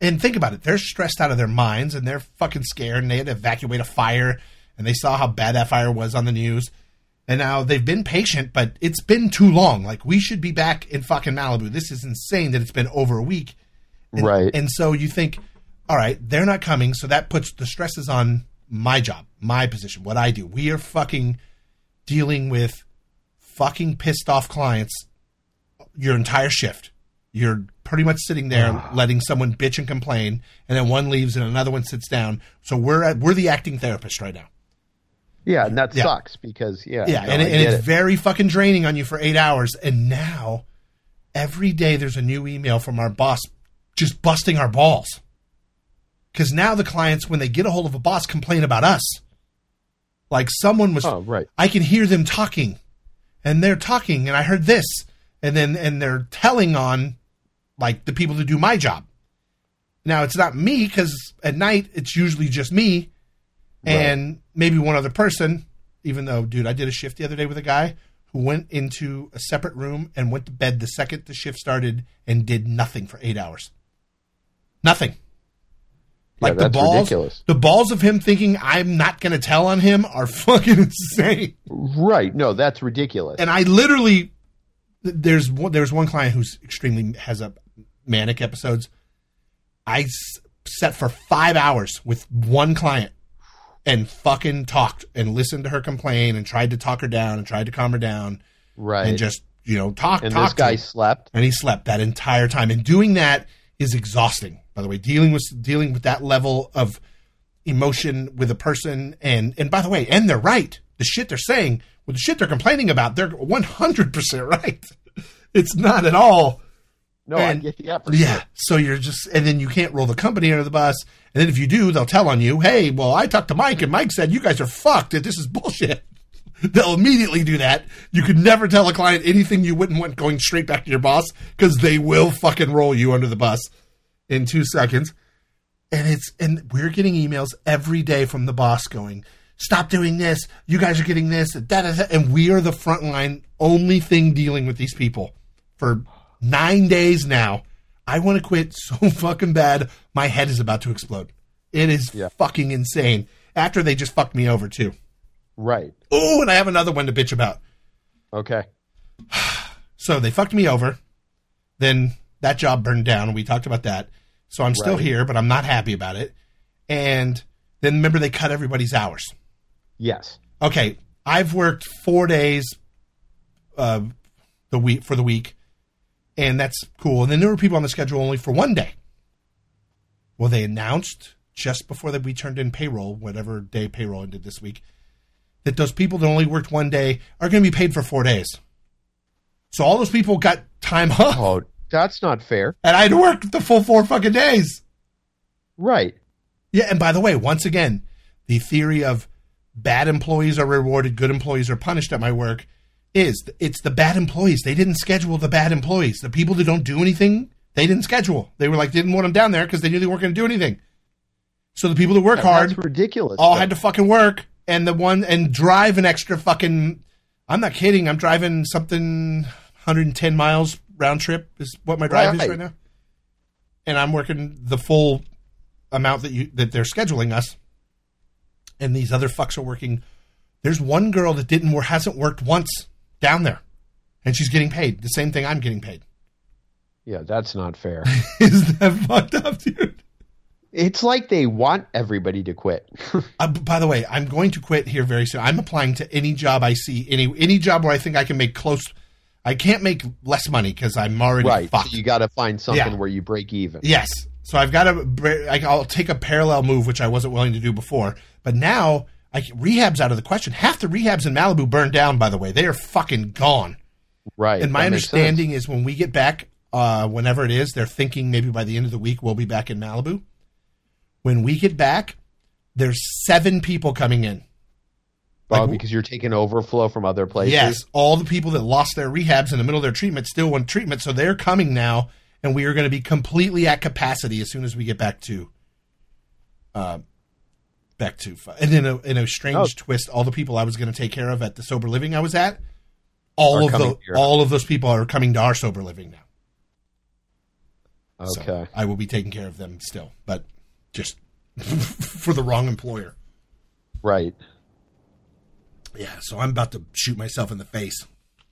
And think about it. They're stressed out of their minds, and they're fucking scared, and they had to evacuate a fire, and they saw how bad that fire was on the news. And now they've been patient, but it's been too long. Like, we should be back in fucking Malibu. This is insane that it's been over a week. And, right. And so you think, all right, they're not coming, so that puts the stresses on my job, my position, what I do. We are fucking dealing with fucking pissed off clients your entire shift. You're pretty much sitting there letting someone bitch and complain, and then one leaves and another one sits down. So we're the acting therapist right now. Yeah, and that sucks because, and it's very fucking draining on you for 8 hours. And now, every day there's a new email from our boss just busting our balls. Because now the clients, when they get a hold of a boss, complain about us. Like someone was, I can hear them talking, and they're talking, and I heard this, and they're telling on, like, the people who do my job. Now, it's not me, because at night, it's usually just me. And maybe one other person, even though, dude, I did a shift the other day with a guy who went into a separate room and went to bed the second the shift started and did nothing for 8 hours. Nothing. Like, that's ridiculous. The balls of him thinking I'm not going to tell on him are fucking insane. Right. No, that's ridiculous. And I literally, there's one client who's has a manic episodes. I sat for 5 hours with one client and fucking talked and listened to her complain and tried to talk her down and tried to calm her down. Right. And just, talk. And this guy slept? And he slept that entire time. And doing that is exhausting, by the way. Dealing with that level of emotion with a person. And by the way, and they're right. The shit they're saying, with the shit they're complaining about, they're 100% right. It's not at all. No, I get the effort. Yeah. So you're just, and then you can't roll the company under the bus. And then if you do, they'll tell on you, hey, well, I talked to Mike and Mike said you guys are fucked. This is bullshit. They'll immediately do that. You could never tell a client anything you wouldn't want going straight back to your boss, because they will fucking roll you under the bus in 2 seconds. And we're getting emails every day from the boss going, stop doing this. You guys are getting this. And we are the frontline only thing dealing with these people for 9 days now. I want to quit so fucking bad. My head is about to explode. It is fucking insane. After they just fucked me over too. Right. Oh, and I have another one to bitch about. Okay. So they fucked me over. Then that job burned down. We talked about that. So I'm still here, but I'm not happy about it. And then remember, they cut everybody's hours. Yes. Okay. I've worked 4 days for the week. And that's cool. And then there were people on the schedule only for 1 day. Well, they announced just before that we turned in payroll, whatever day payroll ended this week, that those people that only worked 1 day are going to be paid for 4 days. So all those people got time off. Oh, that's not fair. And I had to work the full 4 fucking days. Right. Yeah, and by the way, once again, the theory of bad employees are rewarded, good employees are punished at my work it's the bad employees. They didn't schedule the bad employees. The people that don't do anything, they didn't schedule. They were like, didn't want them down there because they knew they weren't going to do anything. So the people that work hard, that's ridiculous, all had to fucking work and drive an extra fucking, I'm not kidding. I'm driving something 110 miles round trip is what my drive is right now. And I'm working the full amount that they're scheduling us. And these other fucks are working. There's one girl that hasn't worked once down there, and she's getting paid the same thing I'm getting paid. Yeah, that's not fair. Is that fucked up, dude? It's like they want everybody to quit. By the way, I'm going to quit here very soon. I'm applying to any job I see, any job where I think I can make close. I can't make less money because I'm already fucked. So you got to find something where you break even. Yes. So I've got to. I'll take a parallel move, which I wasn't willing to do before, but now. Rehab's out of the question. Half the rehabs in Malibu burned down, by the way. They are fucking gone. Right. And my understanding is when we get back, whenever it is, they're thinking maybe by the end of the week we'll be back in Malibu. When we get back, there's 7 people coming in. Oh, because you're taking overflow from other places? Yes. All the people that lost their rehabs in the middle of their treatment still want treatment, so they're coming now, and we are going to be completely at capacity as soon as we get back to and then in a strange twist, all the people I was going to take care of at the sober living I was at, all of those people are coming to our sober living now. Okay. So I will be taking care of them still, but just for the wrong employer. Right. Yeah, so I'm about to shoot myself in the face.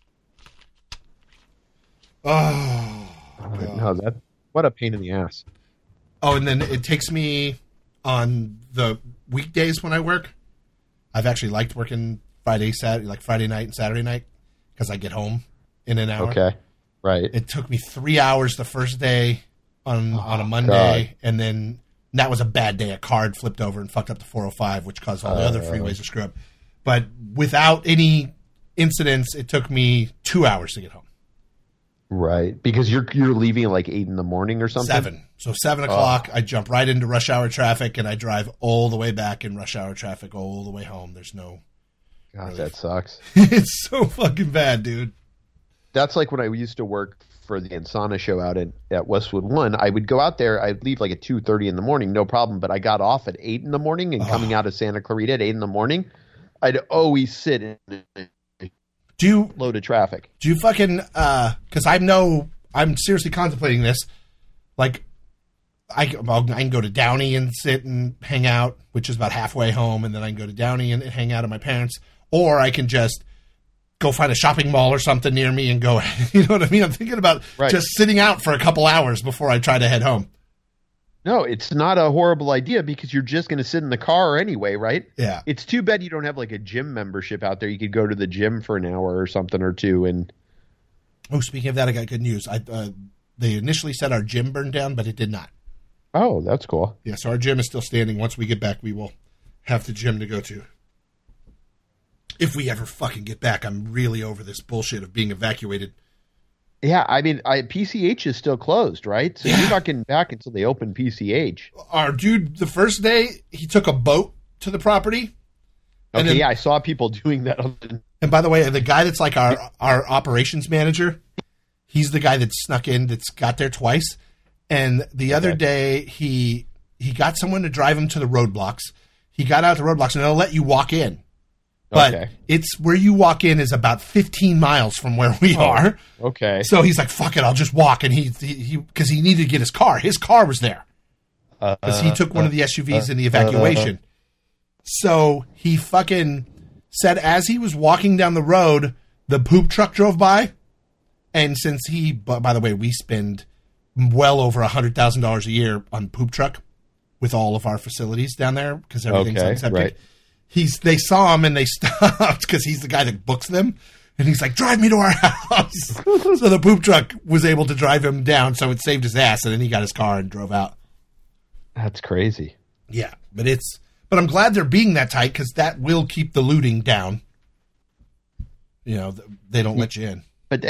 Oh, no, what a pain in the ass. Oh, and then it takes me on the weekdays when I work. I've actually liked working Friday night and Saturday night because I get home in an hour. Okay, right. It took me 3 hours the first day on a Monday, God. And then that was a bad day. A car had flipped over and fucked up the 405, which caused all the other freeways to screw up. But without any incidents, it took me 2 hours to get home. Right, because you're leaving at like 8 in the morning or something? 7. So 7 o'clock, I jump right into rush hour traffic, and I drive all the way back in rush hour traffic all the way home. There's no... God, relief. That sucks. It's so fucking bad, dude. That's like when I used to work for the Insana show out at Westwood One. I would go out there, I'd leave like at 2:30 in the morning, no problem, but I got off at 8 in the morning, and coming out of Santa Clarita at 8 in the morning, I'd always sit in loaded traffic. Do you fucking because I'm seriously contemplating this. Like, I can go to Downey and sit and hang out, which is about halfway home, and then I can go to Downey and hang out at my parents', or I can just go find a shopping mall or something near me and go. You know what I mean? I'm thinking about just sitting out for a couple hours before I try to head home. No, it's not a horrible idea because you're just going to sit in the car anyway, right? Yeah. It's too bad you don't have like a gym membership out there. You could go to the gym for an hour or something or two. And oh, speaking of that, I got good news. They initially said our gym burned down, but it did not. Oh, that's cool. Yeah, so our gym is still standing. Once we get back, we will have the gym to go to. If we ever fucking get back, I'm really over this bullshit of being evacuated. Yeah, I mean, PCH is still closed, right? So you're not getting back until they open PCH. Our dude, the first day, he took a boat to the property. Okay, yeah, I saw people doing that. And by the way, the guy that's like our operations manager, he's the guy that snuck in, that's got there twice. And the other day, he got someone to drive him to the roadblocks. He got out the roadblocks, and they'll let you walk in. But it's where you walk in is about 15 miles from where we are. Okay. So he's like, fuck it, I'll just walk. And he because he needed to get his car. His car was there. Because he took one of the SUVs in the evacuation. So he fucking said as he was walking down the road, the poop truck drove by. And since by the way, we spend well over $100,000 a year on poop truck with all of our facilities down there because everything's on septic. Right. They saw him and they stopped because he's the guy that books them. And he's like, drive me to our house. So the poop truck was able to drive him down. So it saved his ass. And then he got his car and drove out. That's crazy. Yeah. But I'm glad they're being that tight because that will keep the looting down. You know, they don't let you in. But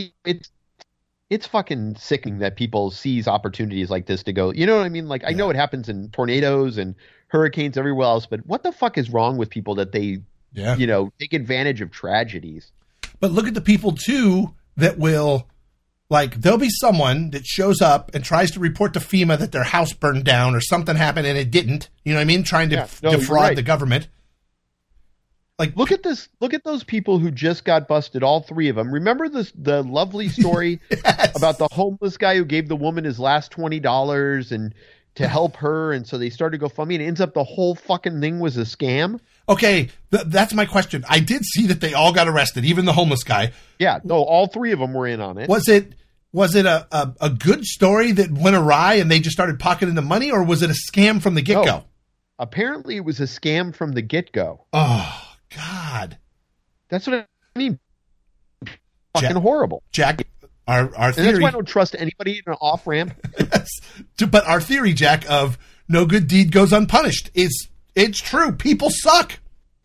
it's fucking sickening that people seize opportunities like this to go, you know what I mean? Like, I know it happens in tornadoes and hurricanes everywhere else, but what the fuck is wrong with people that they, take advantage of tragedies? But look at the people, too, that will, like, there'll be someone that shows up and tries to report to FEMA that their house burned down or something happened and it didn't. You know what I mean? Trying to defraud the government. Like, look at this. Look at those people who just got busted. All three of them. Remember the lovely story about the homeless guy who gave the woman his last $20 and to help her, and so they started GoFundMe, and it ends up the whole fucking thing was a scam. Okay, that's my question. I did see that they all got arrested, even the homeless guy. Yeah, no, all three of them were in on it. Was it a good story that went awry and they just started pocketing the money, or was it a scam from the get-go? No, apparently, it was a scam from the get-go. Oh. God, that's what I mean. Fucking horrible, Jack. Our theory. And that's why I don't trust anybody in an off ramp. Yes. But our theory, Jack, of no good deed goes unpunished it's true. People suck.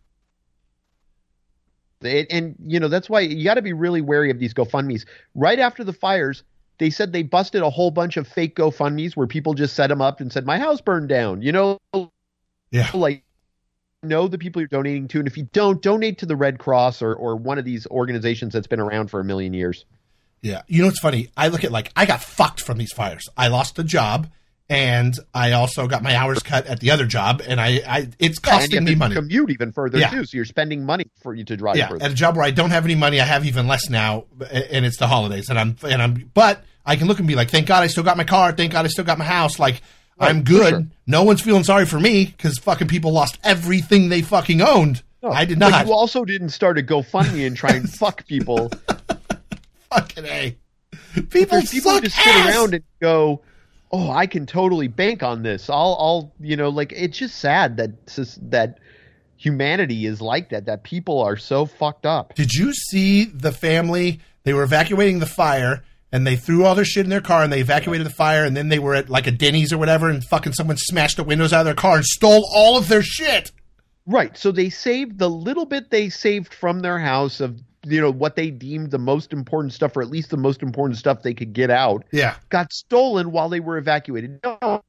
And that's why you got to be really wary of these GoFundMes. Right after the fires, they said they busted a whole bunch of fake GoFundMes where people just set them up and said my house burned down. Like. Know the people you're donating to, and if you don't, donate to the Red Cross or one of these organizations that's been around for 1,000,000 years. Yeah. You know what's funny? I look at I got fucked from these fires. I lost a job, and I also got my hours cut at the other job, and it's costing me money. Commute even further too, so you're spending money for you to drive. Yeah, further. At a job where I don't have any money, I have even less now, and it's the holidays, but I can look and be like, thank God I still got my car, thank God I still got my house, like right, I'm good. Sure. No one's feeling sorry for me because fucking people lost everything they fucking owned. No, I did not. But you also didn't start a GoFundMe and try and fuck people. Fucking A. People just sit around and go, oh, I can totally bank on this. I'll like, it's just sad that humanity is like that people are so fucked up. Did you see the family? They were evacuating the fire, and they threw all their shit in their car, and they evacuated the fire, and then they were at like a Denny's or whatever, and fucking someone smashed the windows out of their car and stole all of their shit. Right. So they saved the little bit they saved from their house of, what they deemed the most important stuff, or at least the most important stuff they could get out. Yeah. Got stolen while they were evacuated. No.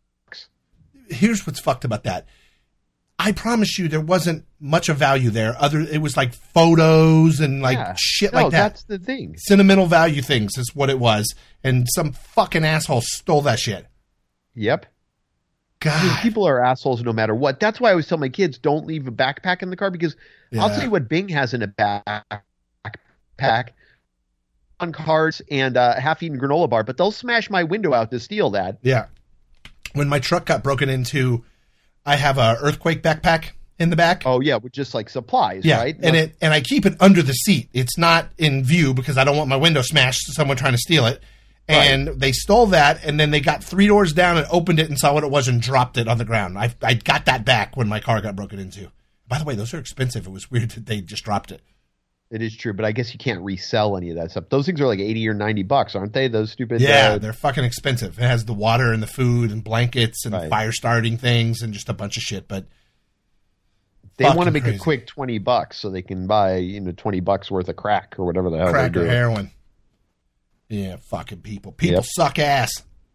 Here's what's fucked about that. I promise you there wasn't much of value there. It was like photos and like shit like that. That's the thing. Sentimental value things is what it was. And some fucking asshole stole that shit. Yep. God. I mean, people are assholes no matter what. That's why I always tell my kids, don't leave a backpack in the car, because I'll tell you what Bing has in a backpack on cards and a half-eaten granola bar, but they'll smash my window out to steal that. Yeah. When my truck got broken into, I have a earthquake backpack in the back. Oh yeah, with just like supplies, yeah, right? And I keep it under the seat. It's not in view because I don't want my window smashed to someone trying to steal it. And they stole that, and then they got 3 doors down and opened it and saw what it was and dropped it on the ground. I got that back when my car got broken into. By the way, those are expensive. It was weird that they just dropped it. It is true, but I guess you can't resell any of that stuff. Those things are like $80 or $90, aren't they? Those stupid. Yeah, they're fucking expensive. It has the water and the food and blankets and fire starting things and just a bunch of shit. But they want to make a quick $20 so they can buy $20 worth of crack or whatever the hell. Crack or heroin. Yeah, fucking people. People suck ass.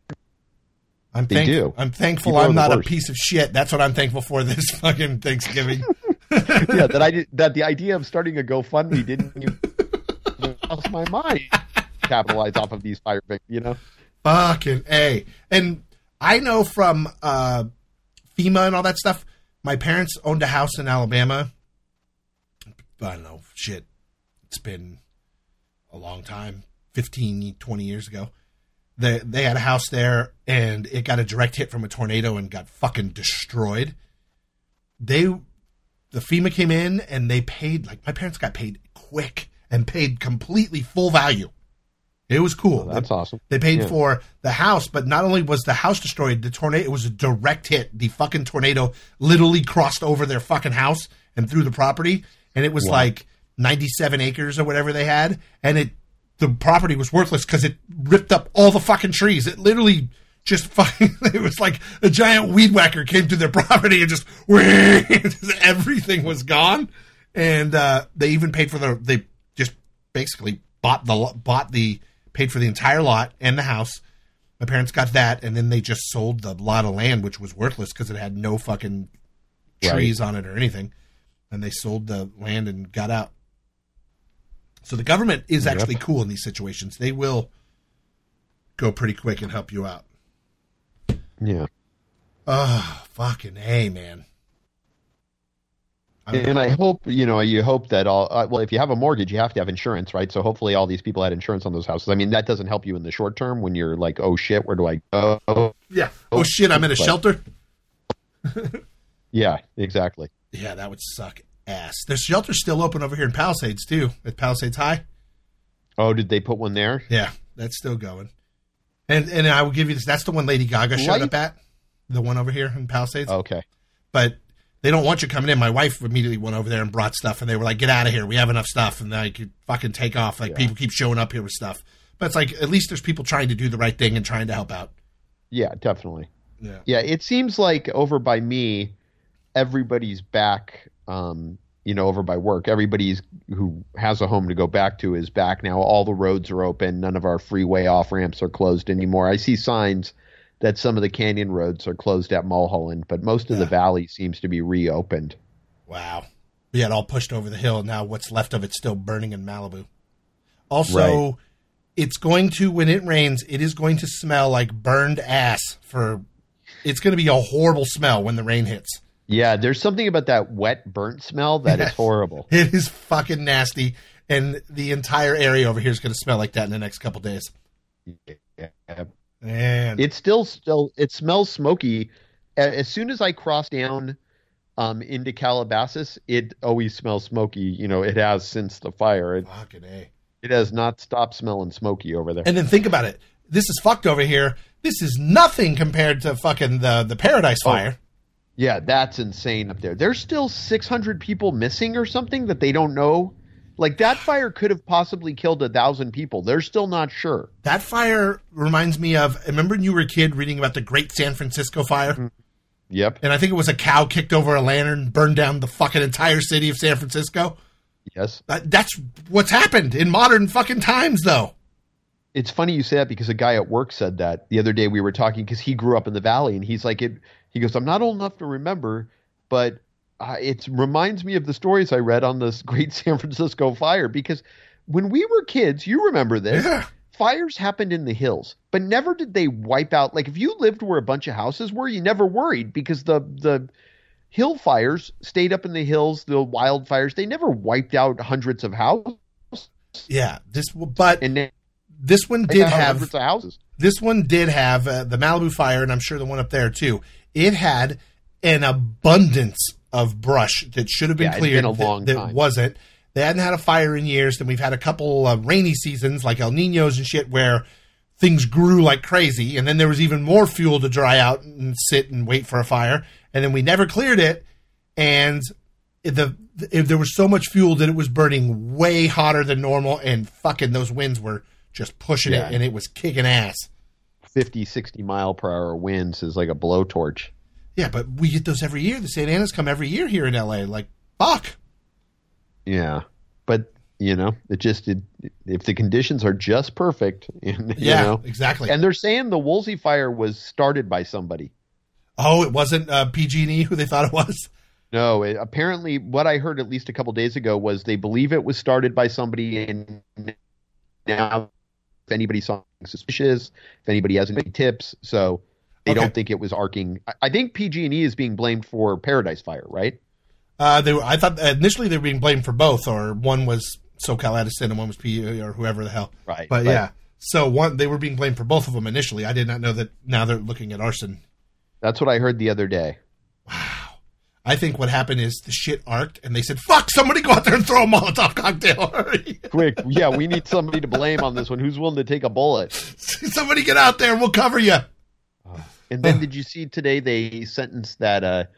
I'm thankful I'm not a piece of shit. That's what I'm thankful for this fucking Thanksgiving. Yeah, that the idea of starting a GoFundMe didn't even cross my mind. Capitalize off of these fire victims, Fucking A. And I know from FEMA and all that stuff, my parents owned a house in Alabama. I don't know, shit. It's been a long time. 15, 20 years ago. They had a house there, and it got a direct hit from a tornado and got fucking destroyed. The FEMA came in, and they paid, like, my parents got paid quick and paid completely full value. It was cool. Oh, that's awesome. They paid for the house, but not only was the house destroyed, the tornado, it was a direct hit. The fucking tornado literally crossed over their fucking house and through the property, and it was like 97 acres or whatever they had, and the property was worthless because it ripped up all the fucking trees. It literally just fucking, it was like a giant weed whacker came to their property and just everything was gone. And they even paid for they just basically paid for the entire lot and the house. My parents got that, and then they just sold the lot of land, which was worthless because it had no fucking trees on it or anything. And they sold the land and got out. So the government is actually cool in these situations. They will go pretty quick and help you out. Yeah. Oh, fucking A, man. And I hope, you hope that if you have a mortgage, you have to have insurance, right? So hopefully all these people had insurance on those houses. I mean, that doesn't help you in the short term when you're like, oh shit, where do I go? Yeah. Oh shit, I'm in a shelter. Yeah, exactly. Yeah, that would suck ass. There's shelters still open over here in Palisades too, at Palisades High. Oh, did they put one there? Yeah, that's still going. And I will give you this. That's the one Lady Gaga showed up at. The one over here in Palisades. Okay. But they don't want you coming in. My wife immediately went over there and brought stuff, and they were like, "Get out of here. We have enough stuff." And I could fucking take off. Like people keep showing up here with stuff. But it's like at least there's people trying to do the right thing and trying to help out. Yeah, definitely. Yeah. Yeah, it seems like over by me, everybody's back. Over by work, everybody's who has a home to go back to is back now. All the roads are open. None of our freeway off ramps are closed anymore. I see signs that some of the canyon roads are closed at Mulholland, but most of the valley seems to be reopened. Wow. Yeah, it all pushed over the hill. Now what's left of it's still burning in Malibu. Also, it's going to, when it rains, it is going to smell like burned ass it's going to be a horrible smell when the rain hits. Yeah, there's something about that wet, burnt smell that is horrible. It is fucking nasty, and the entire area over here is going to smell like that in the next couple days. Yeah. And it smells smoky. As soon as I cross down into Calabasas, it always smells smoky. It has since the fire. Fucking A. It has not stopped smelling smoky over there. And then think about it. This is fucked over here. This is nothing compared to fucking the Paradise Fire. Yeah, that's insane up there. There's still 600 people missing or something that they don't know. Like, that fire could have possibly killed 1,000 people. They're still not sure. That fire reminds me of, remember when you were a kid reading about the Great San Francisco Fire? Mm-hmm. Yep. And I think it was a cow kicked over a lantern, burned down the fucking entire city of San Francisco. Yes. That's what's happened in modern fucking times, though. It's funny you say that because a guy at work said that the other day. We were talking because he grew up in the Valley, and he's like, he goes, I'm not old enough to remember, but it reminds me of the stories I read on this Great San Francisco Fire, because when we were kids, you remember this, fires happened in the hills, but never did they wipe out. Like, if you lived where a bunch of houses were, you never worried because the hill fires stayed up in the hills, the wildfires, they never wiped out hundreds of houses. Yeah, this one did have hundreds of houses. This one did have the Malibu fire, and I'm sure the one up there too. It had an abundance of brush that should have been cleared that wasn't. They hadn't had a fire in years. Then we've had a couple rainy seasons like El Niños and shit where things grew like crazy, and then there was even more fuel to dry out and sit and wait for a fire. And then we never cleared it, and there was so much fuel that it was burning way hotter than normal, and fucking those winds were just pushing it, and it was kicking ass. 50, 60 mile per hour winds is like a blowtorch. Yeah, but we get those every year. The Santa Anas come every year here in LA. Like, fuck. Yeah, but if the conditions are just perfect, exactly. And they're saying the Woolsey fire was started by somebody. Oh, it wasn't PG&E who they thought it was? No, apparently what I heard at least a couple days ago was they believe it was started by somebody, and now if anybody saw anything suspicious, if anybody has any tips, so they don't think it was arcing. I think PG&E is being blamed for Paradise Fire, right? I thought initially they were being blamed for both, or one was SoCal Edison and one was PG or whoever the hell. Right. But yeah, so they were being blamed for both of them initially. I did not know that now they're looking at arson. That's what I heard the other day. Wow. I think what happened is the shit arced, and they said, fuck, somebody go out there and throw a Molotov cocktail. Quick. Yeah, we need somebody to blame on this one. Who's willing to take a bullet? Somebody get out there, we'll cover you. And then did you see today they sentenced that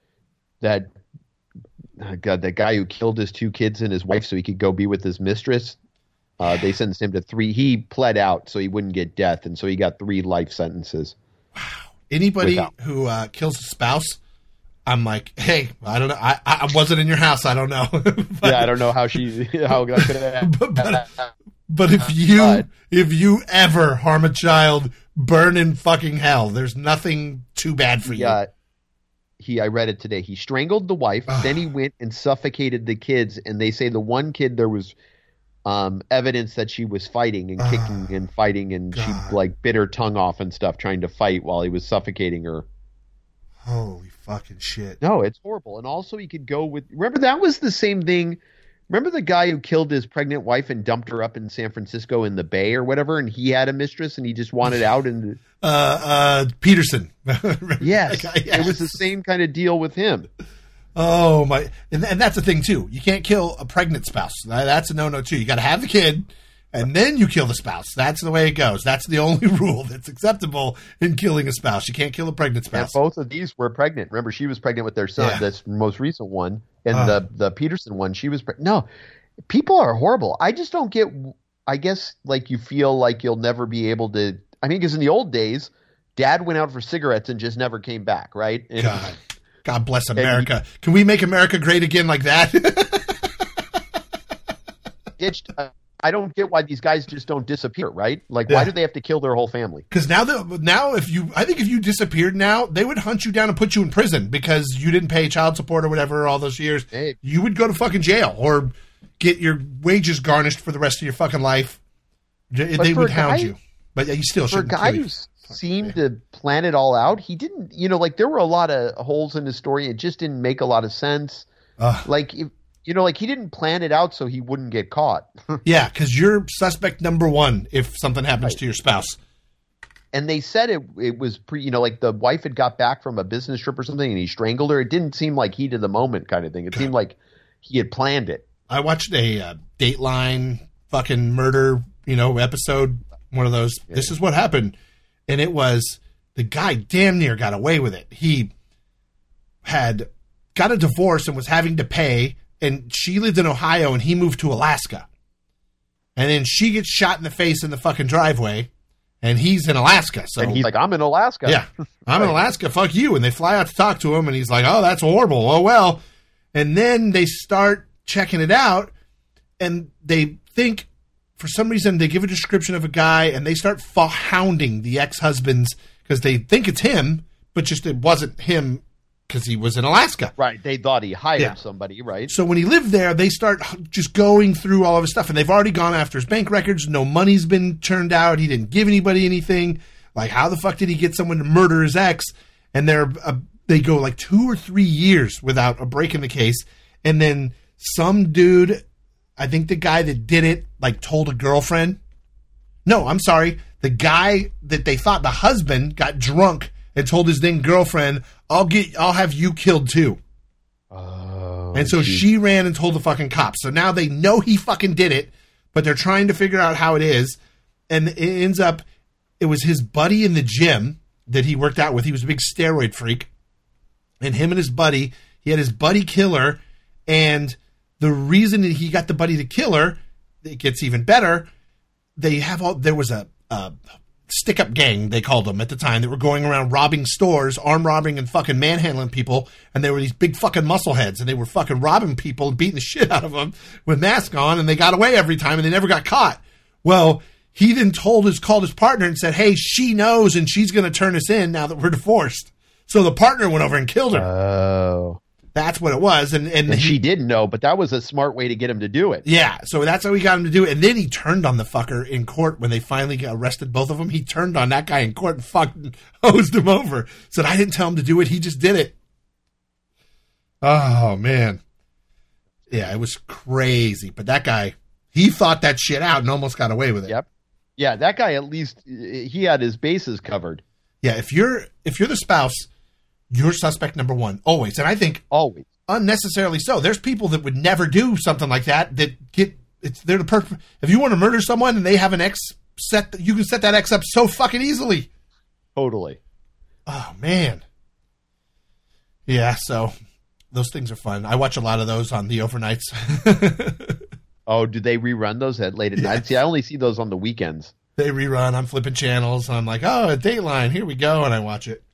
guy who killed his 2 kids and his wife so he could go be with his mistress? They sentenced him to 3. He pled out so he wouldn't get death, and so he got 3 life sentences. Wow. Anybody who kills a spouse, I'm like, hey, I don't know. I wasn't in your house. I don't know. I don't know how that could have But if you ever harm a child, burn in fucking hell. There's nothing too bad for you. I read it today. He strangled the wife, then he went and suffocated the kids, and they say the one kid there was evidence that she was fighting and kicking and fighting, and she like bit her tongue off and stuff trying to fight while he was suffocating her. Holy fucking shit. No, it's horrible. And also he could go with – remember that was the same thing. Remember the guy who killed his pregnant wife and dumped her up in San Francisco in the Bay or whatever, and he had a mistress and he just wanted out? And Peterson. Yes. It was the same kind of deal with him. Oh, my. And that's the thing, too. You can't kill a pregnant spouse. That's a no-no, too. You got to have the kid, and then you kill the spouse. That's the way it goes. That's the only rule that's acceptable in killing a spouse. You can't kill a pregnant spouse. And both of these were pregnant. Remember, she was pregnant with their son, this most recent one. And the Peterson one, she was pregnant. No, people are horrible. I just don't get – I guess, like, you feel like you'll never be able to – I mean, because in the old days, Dad went out for cigarettes and just never came back, right? And, God bless America. Can we make America great again like that? I don't get why these guys just don't disappear, right? Like, why do they have to kill their whole family? Because now if you disappeared now, they would hunt you down and put you in prison because you didn't pay child support or whatever all those years. Hey. You would go to fucking jail or get your wages garnished for the rest of your fucking life. They would hound you. But you still for a shouldn't guy kill who you. seemed to plan it all out, he didn't. Like there were a lot of holes in his story. It just didn't make a lot of sense. Like he didn't plan it out so he wouldn't get caught. Yeah, because you're suspect number one if something happens to your spouse. And they said it was like the wife had got back from a business trip or something, and he strangled her. It didn't seem like heat of the moment kind of thing. It seemed like he had planned it. I watched a Dateline fucking murder, episode. One of those. Yeah. This is what happened, and it was the guy damn near got away with it. He had got a divorce and was having to pay, and she lived in Ohio, and he moved to Alaska, and then she gets shot in the face in the fucking driveway. And he's in Alaska. So and he's like, I'm in Alaska. Yeah, I'm in Alaska. Fuck you. And they fly out to talk to him. And he's like, oh, that's horrible. Oh, well. And then they start checking it out. And they think, for some reason, they give a description of a guy. And they start hounding the ex-husbands because they think it's him. But just it wasn't him because he was in Alaska. Right. They thought he hired somebody, right? So when he lived there, they start just going through all of his stuff. And they've already gone after his bank records. No money's been turned out. He didn't give anybody anything. Like, how the fuck did he get someone to murder his ex? And they go like 2 or 3 years without a break in the case. And then some dude, I think the guy that did it, like told a girlfriend. No, I'm sorry. The guy that they thought the husband got drunk and told his then girlfriend, I'll have you killed too. Oh, and so she ran and told the fucking cops. So now they know he fucking did it, but they're trying to figure out how it is. And it ends up, it was his buddy in the gym that he worked out with. He was a big steroid freak. And him and his buddy, he had his buddy kill her. And the reason that he got the buddy to kill her, it gets even better. There was a stick-up gang, they called them at the time, that were going around robbing stores, arm robbing and fucking manhandling people, and they were these big fucking muscle heads, and they were fucking robbing people and beating the shit out of them with masks on, and they got away every time, and they never got caught. Well, he then called his partner and said, hey, she knows, and she's going to turn us in now that we're divorced. So the partner went over and killed her. Oh. That's what it was. And she didn't know, but that was a smart way to get him to do it. Yeah, so that's how he got him to do it. And then he turned on the fucker in court when they finally got arrested, both of them. He turned on that guy in court and fucking hosed him over. Said, I didn't tell him to do it. He just did it. Oh, man. Yeah, it was crazy. But that guy, he thought that shit out and almost got away with it. Yep. Yeah, that guy, at least, he had his bases covered. Yeah, if you're the spouse, you're suspect number one, always. And I think always unnecessarily so. There's people that would never do something like that they're the perfect. If you want to murder someone and they have an ex you can set that ex up so fucking easily. Totally. Oh, man. Yeah, so those things are fun. I watch a lot of those on the overnights. Oh, do they rerun those at late at night? See, I only see those on the weekends. They rerun. I'm flipping channels. I'm like, oh, a Dateline. Here we go. And I watch it.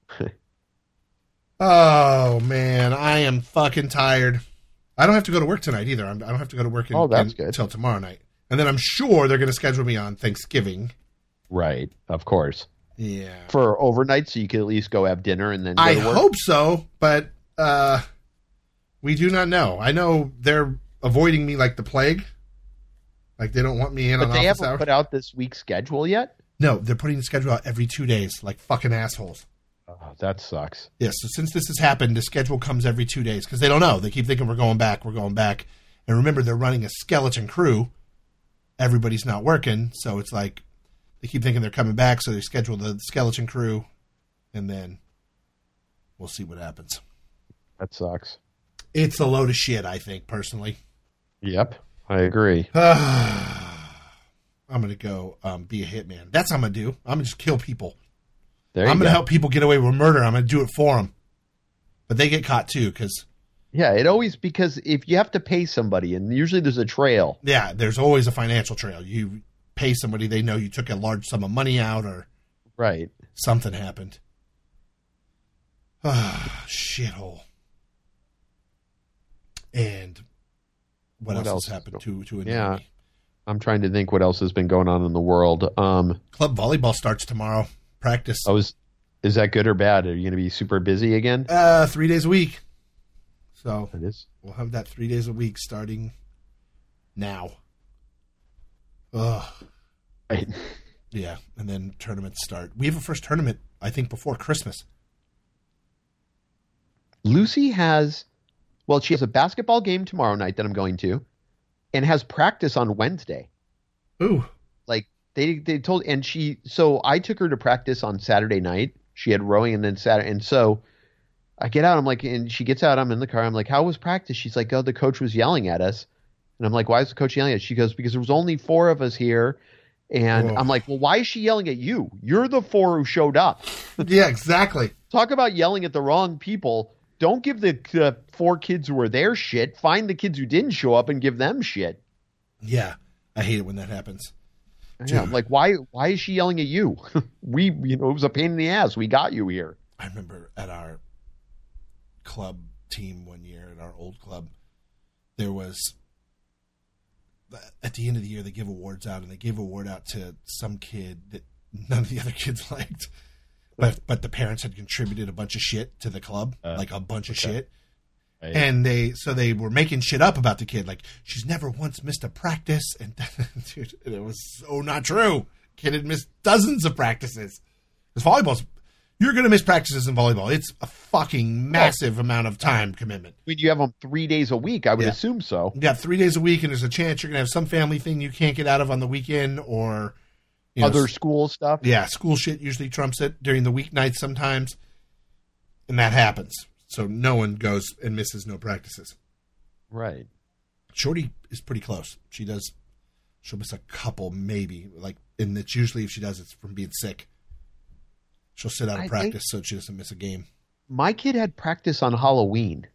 Oh, man, I am fucking tired. I don't have to go to work tonight either. I don't have to go to work until tomorrow night. And then I'm sure they're going to schedule me on Thanksgiving. Right, of course. Yeah. For overnight, so you can at least go have dinner and then go I to work? hope so, but we do not know. I know they're avoiding me like the plague. Like they don't want me in on office hours. But they haven't put out this week's schedule yet? No, they're putting the schedule out every 2 days, like fucking assholes. Oh, that sucks. Yeah, so since this has happened, the schedule comes every 2 days because they don't know. They keep thinking we're going back. And remember, they're running a skeleton crew. Everybody's not working, so it's like they keep thinking they're coming back, so they schedule the skeleton crew, and then we'll see what happens. That sucks. It's a load of shit, I think, personally. Yep, I agree. I'm going to go be a hitman. That's what I'm going to do. I'm going to just kill people. I'm going to help people get away with murder. I'm going to do it for them. But they get caught too, because... Yeah, because if you have to pay somebody, and usually there's a trail. Yeah, there's always a financial trail. You pay somebody, they know you took a large sum of money out or... Right. Something happened. Shithole. And what else has happened to yeah. I'm trying to think what else has been going on in the world. Club volleyball starts tomorrow. Practice. Oh, is that good or bad? Are you going to be super busy again? 3 days a week. So it is. We'll have that 3 days a week starting now. Ugh. Right. Yeah, and then tournaments start. We have a first tournament, I think, before Christmas. Lucy has, well, she has a basketball game tomorrow night that I'm going to, and has practice on Wednesday. Ooh. Like they told, and so I took her to practice on Saturday night. She had rowing and then Saturday. And so I get out, I'm like, and she gets out, I'm in the car. I'm like, how was practice? She's like, oh, the coach was yelling at us. And I'm like, why is the coach yelling at us? She goes, because there was only 4 of us here. And I'm like, well, why is she yelling at you? You're the 4 who showed up. Yeah, exactly. Talk about yelling at the wrong people. Don't give the 4 kids who were there shit. Find the kids who didn't show up and give them shit. Yeah, I hate it when that happens. Yeah, I'm like, why is she yelling at you? It was a pain in the ass. We got you here. I remember at our club team one year, at our old club, there was, at the end of the year, they give awards out, and they gave an award out to some kid that none of the other kids liked. But the parents had contributed a bunch of shit to the club, like a bunch of shit. Right. And they were making shit up about the kid. Like, she's never once missed a practice. And dude, it was so not true. Kid had missed dozens of practices. Because volleyball's, you're going to miss practices in volleyball. It's a fucking massive amount of time commitment. When you have them 3 days a week, I would assume so. Yeah, 3 days a week, and there's a chance you're going to have some family thing you can't get out of on the weekend, or other school stuff. Yeah, school shit usually trumps it during the weeknights sometimes, and that happens. So no one goes and misses no practices. Right. Shorty is pretty close. She'll miss a couple maybe, and it's usually, if she does, it's from being sick. She'll sit out of practice so she doesn't miss a game. My kid had practice on Halloween.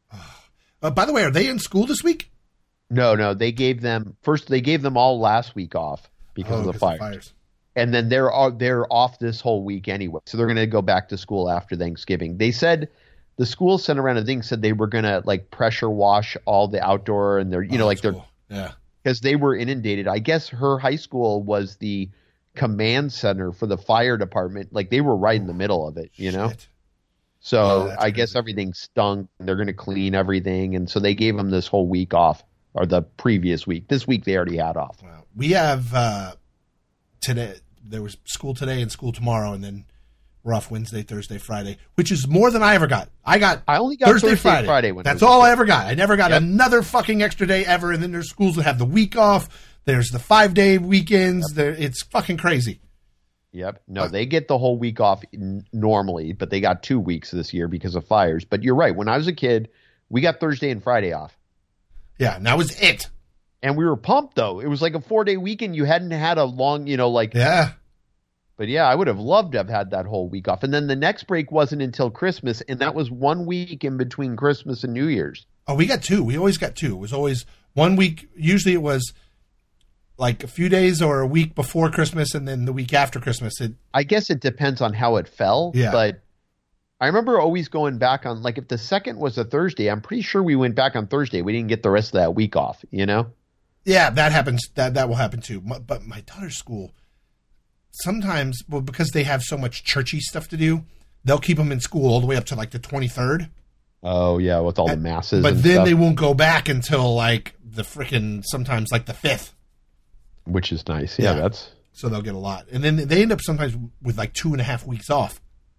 By the way, are they in school this week? No. They gave them all last week off because of the fires. And then they're off this whole week anyway. So they're going to go back to school after Thanksgiving. They said the school sent around a thing, said they were going to pressure wash all the outdoor, and they're cool. Yeah, because they were inundated. I guess her high school was the command center for the fire department. Like, they were right in the middle of it, Shit. So I guess everything stunk, and they're going to clean everything. And so they gave them this whole week off, or the previous week. This week they already had off. Wow. We have today. There was school today and school tomorrow, and then we're off Wednesday, Thursday, Friday, which is more than I ever got. I only got Thursday, Friday. That's all I ever got. I never got another fucking extra day ever. And then there's schools that have the week off. There's the 5-day weekends. It's fucking crazy. Yep. No, they get the whole week off normally, but they got 2 weeks this year because of fires. But you're right. When I was a kid, we got Thursday and Friday off. Yeah, and that was it. And we were pumped, though. It was like a 4-day weekend. You hadn't had a long, Yeah. But yeah, I would have loved to have had that whole week off. And then the next break wasn't until Christmas, and that was 1 week in between Christmas and New Year's. Oh, we got 2. We always got 2. It was always 1 week. Usually it was like a few days or a week before Christmas, and then the week after Christmas. I guess it depends on how it fell. Yeah. But I remember always going back on, if the second was a Thursday, I'm pretty sure we went back on Thursday. We didn't get the rest of that week off, Yeah, that happens. That will happen too. But my daughter's school, sometimes, because they have so much churchy stuff to do, they'll keep them in school all the way up to the 23rd. Oh, yeah, with all the masses. But and then stuff. they won't go back until the frickin' sometimes the 5th. Which is nice. Yeah, that's. So they'll get a lot. And then they end up sometimes with 2.5 weeks off,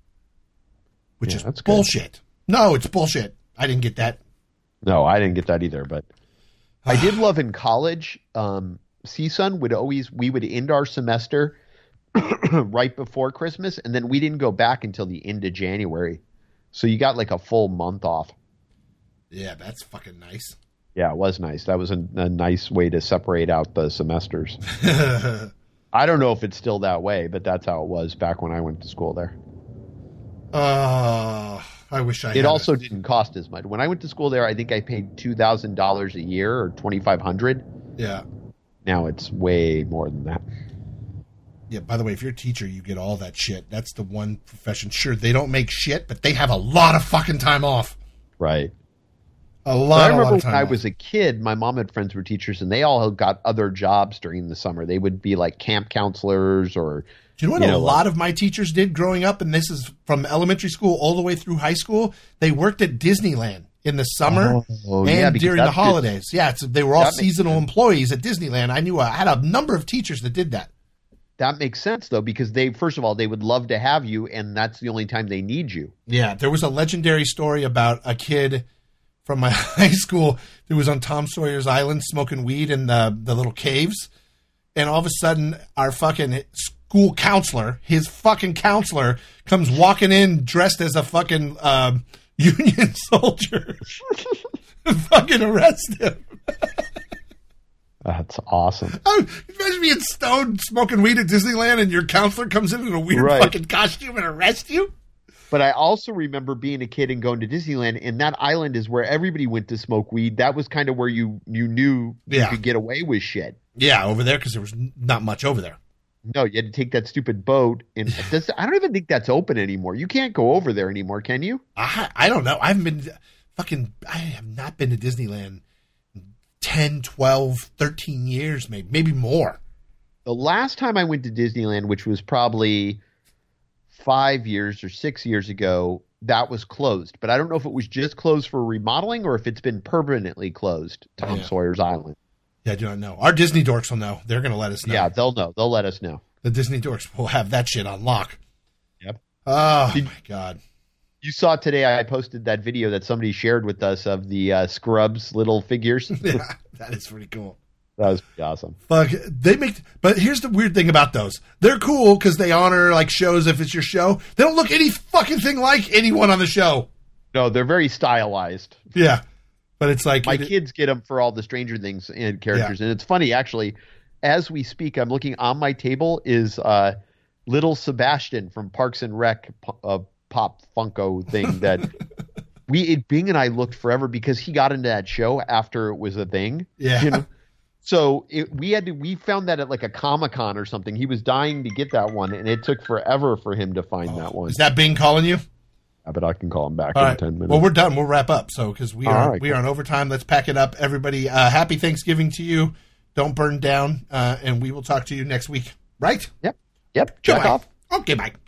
which is bullshit. Good. No, it's bullshit. I didn't get that. No, I didn't get that either. But I did love in college, CSUN we would end our semester right before Christmas, and then we didn't go back until the end of January. So you got a full month off. Yeah, that's fucking nice. Yeah, it was nice. That was a nice way to separate out the semesters. I don't know if it's still that way, but that's how it was back when I went to school there. I wish I had. It also didn't cost as much. When I went to school there, I think I paid $2,000 a year or $2,500. Yeah. Now it's way more than that. Yeah, by the way, if you're a teacher, you get all that shit. That's the one profession. Sure, they don't make shit, but they have a lot of fucking time off. Right. A lot of time off. I remember when I was a kid, my mom had friends who were teachers, and they all got other jobs during the summer. They would be camp counselors or... Do you know what a lot of my teachers did growing up? And this is from elementary school all the way through high school. They worked at Disneyland in the summer and during the holidays. They were all seasonal employees at Disneyland. I had a number of teachers that did that. That makes sense, though, because first of all, they would love to have you, and that's the only time they need you. Yeah, there was a legendary story about a kid from my high school who was on Tom Sawyer's Island smoking weed in the little caves, and all of a sudden, our fucking school counselor, his fucking counselor, comes walking in dressed as a fucking Union soldier and fucking arrest him. That's awesome. Oh, imagine being stoned smoking weed at Disneyland and your counselor comes in a weird fucking costume and arrests you. But I also remember being a kid and going to Disneyland, and that island is where everybody went to smoke weed. That was kind of where you knew you could get away with shit. Yeah, over there, because there was not much over there. No, you had to take that stupid boat. And I don't even think that's open anymore. You can't go over there anymore, can you? I don't know. I have not been to Disneyland 10, 12, 13 years, maybe more. The last time I went to Disneyland, which was probably 5 years or 6 years ago, that was closed. But I don't know if it was just closed for remodeling or if it's been permanently closed, Tom Sawyer's Island. Yeah, I do not know. Our Disney dorks will know. They're going to let us know. Yeah, they'll know. They'll let us know. The Disney dorks will have that shit on lock. Yep. Oh, my God. You saw today I posted that video that somebody shared with us of the Scrubs little figures. Yeah, that is pretty cool. That was pretty awesome. Fuck, but here's the weird thing about those. They're cool because they honor like shows if it's your show. They don't look any fucking thing like anyone on the show. No, they're very stylized. Yeah, but it's like my kids get them for all the Stranger Things and characters, and it's funny actually. As we speak, I'm looking on my table is little Sebastian from Parks and Rec Pop Funko thing that Bing and I looked forever because he got into that show after it was a thing. Yeah. You know? So we found that at like a Comic-Con or something. He was dying to get that one, and it took forever for him to find that one. Is that Bing calling you? Yeah, but I can call him back All in right. 10 minutes. Well, we're done. We'll wrap up. So because we are cool. on overtime. Let's pack it up, everybody. Happy Thanksgiving to you. Don't burn down, and we will talk to you next week. Right? Yep. Jack off. Okay, bye.